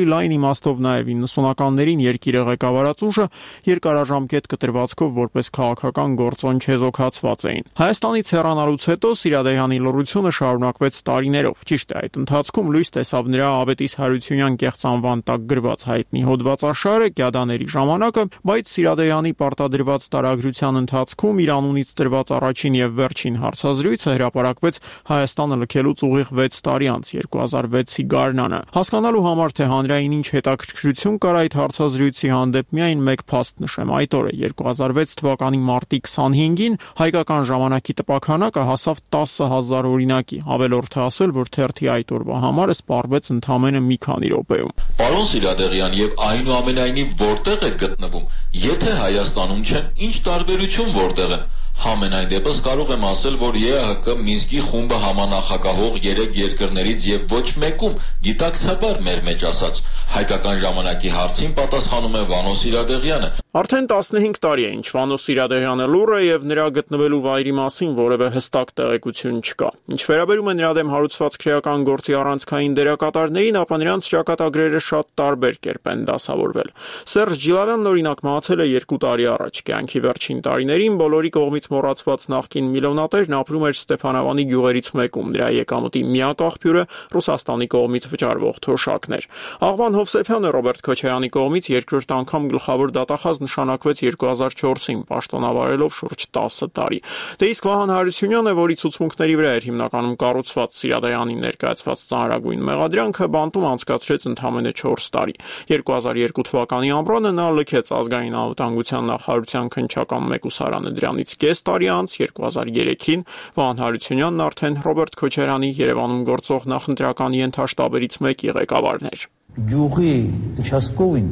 ավելի լայն իմաստով նաև 90-ականներին երկիրը ղեկավարած ուժը երկարաժամկետ կտրվածքով որպես քաղաքական գործոն չեզոքացված էին։ Հայաստանից հեռանալուց հետո Սիրադեյանի լռությունը շարունակվեց տարիներով։ Ճիշտ է, այդ ընթացքում լույս տեսավ նրա Ավետիս Հարությունյան կեղծանվան տակ գրված հայտնի հոդվածաշարը Գյադաների ժամանակը, բայց Սիրադեյանի պարտադրված տարագրության ընթացքում իր անունից տրված առաջին եւ վերջին հարցազրույցը հրապարակվեց Հայաստանը լքելուց ուղիղ 6 տարի անց 2006-ի գարնանը։ Հասկանալու համար թե հանրային ինչ հետաքրքրություն կար այդ հարցազրույցի հանդեպ միայն մեկ փաստ նշեմ, այդ օրը 2006 թվականի մարտի 25-ին հայկական ժամանակի տպաքանակը հասավ 10,000 օրինակի, ավելորդ է ասել, որ թերթի այդ օրվա համարը սպառվեց ընդամենը մի քանի րոպեում։
Պարոն Սիրադեղյան, եւ այնուամենայնիվ որտեղ եք գտնվում, եթե Հայաստանում չեն, ինչ տարբերություն որտեղ են։ Համենայն դեպս կարող եմ ասել, որ ԵԱՀԿ Մինսկի խումբը համանախագահող 3 երկրներից եւ ոչ մեկում գիտակցաբար մեր մեջ ասած հայկական ժամանակի հարցին պատասխանում է Վանո Սիրադեղյանը։
Արդեն 15 տարի է, ինչ Վանո Սիրադեղյանը լուռ է եւ նրա գտնվելու վայրի մասին որևէ հստակ տեղեկություն չկա։ Ինչ վերաբերում է նրա դեմ հարուցված քրեական գործի առանցքային դերակատարներին, ապա նրանց ճակատագրերը շատ տարբեր կերպ են դասավորվել։ Սերժ Ջիլավյանն օրինակ մահացել է 2 տարի առաջ, կյանքի վերջին տարիներին բոլորի կողմից մոռացված նախկին միլիոնատերն ապրում էր Ստեփանավանի գյուղերից մեկում, նրա եկամուտի միակ աղբյուրը Ռուսաստանի կողմից վճարվող թոշակն էր։ Աղվան Հովսեփյանը Ռոբերտ Քոչարյանի կողմից երկրորդ անգամ գլխավոր դատախազ նշանակվեց 2004-ին, պաշտոնավարելով շուրջ 10 տարի։ Դե իսկ Վահան Հարությունյանը, որի ցուցմունքների վրա էր հիմնականում կառուցված Սիրադեյանին ներկայացված ծանրագույն մեղադրանքը, բանտում անցկացրեց ընդամենը 4 տարի։ 2002 թվականի ամռանը նա լքեց ազգային անվտանգության նախարարության քննչական մեկուսարանը, դրանից կես տարի անց 2003-ին Վահան Հարությունյանն արդեն Ռոբերտ Քոչարյանի Երևանում գործող նախընտրական ենթաշտաբերից մեկի ղեկավարն էր։
Գյուղի участковին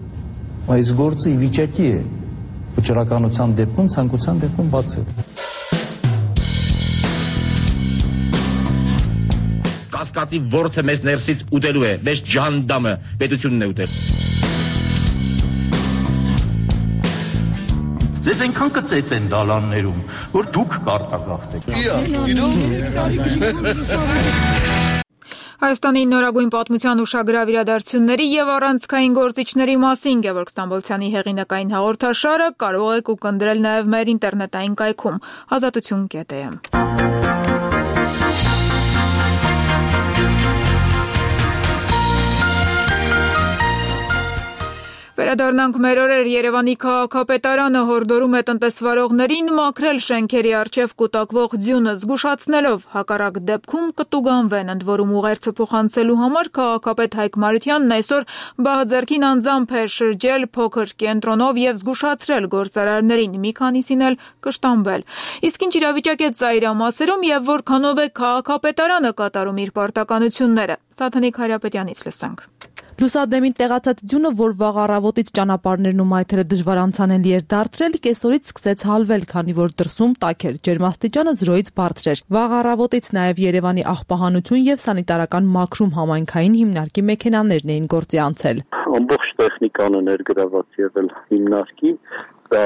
այս գործը ի վիճակի է վճռականության դեպքում, ցանկության դեպքում բացել։
Կասկածի որդը մեզ ներսից ուտելու է, մեզ ջանդամը պետությունն է ուտել։
Ձեզ այնքան կծեց են դալաններում, որ դուք կարտագաղթեք։
Հայաստանի նորագույն պատմության ուշագրավ իրադարձությունների եւ առանցքային գործիչների մասին Գևորգ Ստամբոլցյանի հեղինակային հաղորդաշարը կարող եք ուղարկել նաեւ մեր ինտերնետային կայքում azatutun.am։ Վերադառնանք մեր օրեր Երևանի քաղաքապետարանը հորդորում է տնտեսվարողներին մաքրել շենքերի առջև կուտակվող ձյունը, զգուշացնելով հակառակ դեպքում կտուգանվեն, ընդ որում ուղերձը փոխանցելու համար քաղաքապետ Հայկ Մարությանն այսօր բահձեռքին անձամբ է շրջել փոքր կենտրոնով եւ զգուշացրել գործարարներին, մի քանիսին էլ կշտամբել։ Իսկ ինչ իրավիճակ է ծայրամասերում եւ որքանով է քաղաքապետարանը կատարում իր պարտականությունները։ Սաթանիկ Հարապետյանից լսենք։
Լուսադեմին տեղացած ձյունը, որ վաղ առավոտից ճանապարհներն ու մայթերը դժվար անցանելի էր դարձրել, կեսօրից սկսեց հալվել, քանի որ դրսում տաք էր, ջերմաստիճանը 0-ից բարձր էր։ Վաղ առավոտից նաև Երևանի աղբահանություն եւ սանիտարական մաքրում համայնքային հիմնարկի մեքենաներն էին գործի անցել։
Ամբողջ տեխնիկան է ներգրաված եղել հիմնարկի, դա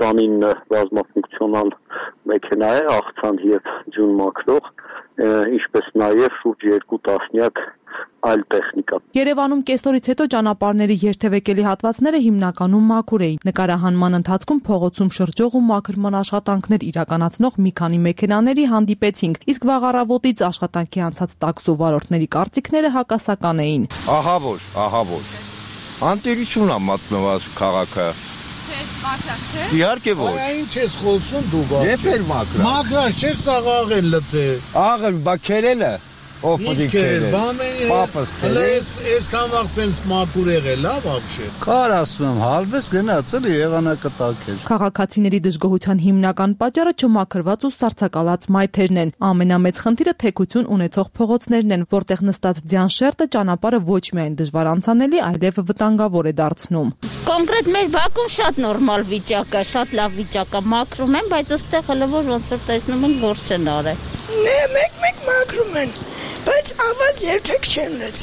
29 բազմաֆունկցիոնալ մեքենա է, աղցան եւ ձյուն մաքրող, ինչպես նաև շուրջ 2 տասնյակ այլ տեխնիկա։
Երևանում կեսօրից հետո ճանապարհների երթևեկելի հատվածները հիմնականում մաքուր էին։ Նկարահանման ընթացքում փողոցում շրջող ու մաքրման աշխատանքներ իրականացնող մի քանի մեքենաների հանդիպեցինք, իսկ վաղ առավոտից աշխատանքի անցած տաքսու վարորդների կարծիքները հակասական էին։
Ահա որ։ Անտերություն է մատնված քաղաքը։
Մաքրած չէ։
Իհարկե որ։
Ինչ ես խոսում դու բա։
Երբ էր մաքրած։
Մաքրած չէ, սաղ աղել լծե։
Աղել, բա քերելը։ Ով պիտի քերել։ Պապս քերել։
Այսքան վաղ sense մաքուր եղել, լավ вообще։
Կար ասում եմ, հալվես գնացել եղանակը տաքեր։
Քաղաքացիների դժգոհության հիմնական պատճառը չմաքրված ու սառցակալած մայթերն են։ Ամենամեծ խնդիրը թեքություն ունեցող փողոցներն են, որտեղ նստած ձյան շերտը ճանապարհը ոչ միայն դժվար անցանելի, այլև վտանգավոր է դարձնում։
Կոնկրետ մեր բակում շատ նորմալ վիճակ է, շատ լավ վիճակ է, մաքրում են, բայց ըստեղ հələ որ ոնց որ տեսնում են գործ չեն արել։
Մեկ մաքրում են, բայց ավազ երբեք չեն լցնում։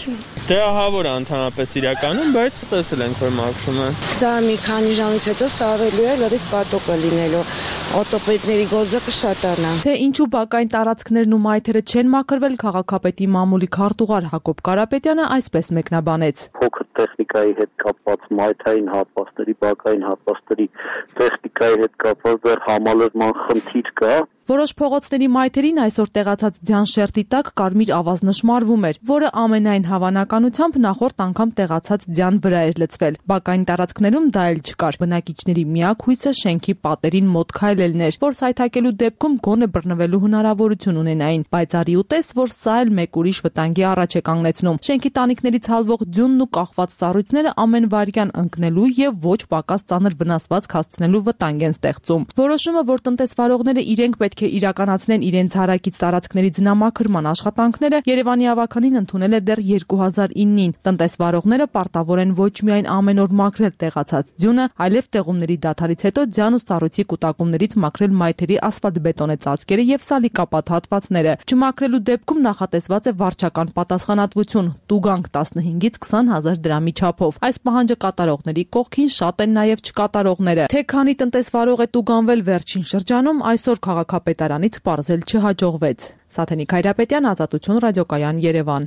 Դե ահա որ ընդհանրապես իրականում, բայց տեսել ենք որ մաքրում են։
Սա մի քանի ժամից հետո սա ավելու է լրիվ պատոկը լինելու։ Օտոպեդների գործը կշատանա։
Թե ինչու բակային տարածքներն ու մայթերը չեն մաքրվել, քաղաքապետի մամուլի քարտուղար Հակոբ Կարապետյանը այսպես մեկնաբանեց։
Փոքր տեխնիկայի հետ կապված մայթային հատվածների, բակային հատվածների տեխնիկայի հետ կապված դեռ համալրման խնդիր կա։
Որոշ փողոցների մայթերին այսօր տեղացած ձյան շերտի տակ կարմիր ավազ նշմարվում էր, որը ամենայն հավանականությամբ նախորդ անգամ տեղացած ձյան վրա էր լցվել։ Բակային տարածքներում դա էլ չկար։ Բնակիչների միակ հույսը շենքի պատերին մոտ քայլելն էր, որ սայթաքելու դեպքում գոնե բռնվելու հնարավորություն ունենային, բայց արի ուտես, որ սա էլ մեկ ուրիշ վտանգի առաջ է կանգնեցնում։ Շենքի տանիքներից հալվող ձյունն ու կախված սառույցները ամեն վայրկյան ընկնելու եւ ոչ պակաս ծանր վնասվածք հասցնելու վտանգ են ստեղծում։ Որոշումը, որ տնտեսվարողները իրենք պետք է իրականացնեն իրենց հարակից տարածքների ձնամաքրման աշխատանքները, Երևանի ավականին ընդունել է դեռ 2009-ին։ Տնտեսվարողները պարտավոր են ոչ միայն ամեն օր մաքրել տեղացած ձյունը, այլև տեղումների դադարից հետո ձյան ու սառույցի կուտակումներից մաքրել մայթերի ասֆալտբետոնե ծածկերը եւ սալիկապատ հատվածները։ Չմաքրելու դեպքում նախատեսված է վարչական պատասխանատվություն՝ տուգանք 15-ից 20,000 դրամի չափով։ Այս պահանջը կատարողների կողքին շատ են նաեւ չկատարողները։ Թե քանի տնտեսվարող է տուգանվել վերջին շրջանում, այսօր քաղաքապետարանից պարզել չհաջողվեց։ Սաթենիկ Հայրապետյան, Ազատություն, ռադիոկայան, Երևան։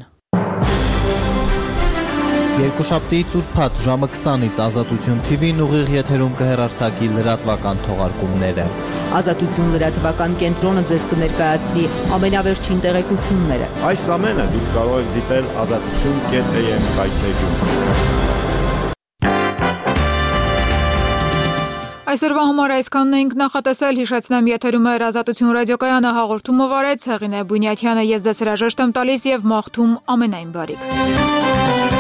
Երկուշաբթի ծուրփաթ ժամը 20-ից Ազատություն TV-ն ուղիղ եթերում կհեռարձակի լրատվական թողարկումները։
Ազատություն լրատվական կենտրոնը ձեզ կներկայացնի ամենավերջին տեղեկությունները։
Այս ամենը դուք կարող եք դիտել azatutun.am կայքեջում։
Այսօրվա համար այսքանն ենք նախատեսել, հիշեցնեմ եթերում էր Ազատություն ռադիոկայանը, հաղորդումը վարեց Հեղինե Բունյաթյանը, ես ձեզ հրաժեշտ եմ տալիս եւ մաղթում ամենայն բարիք։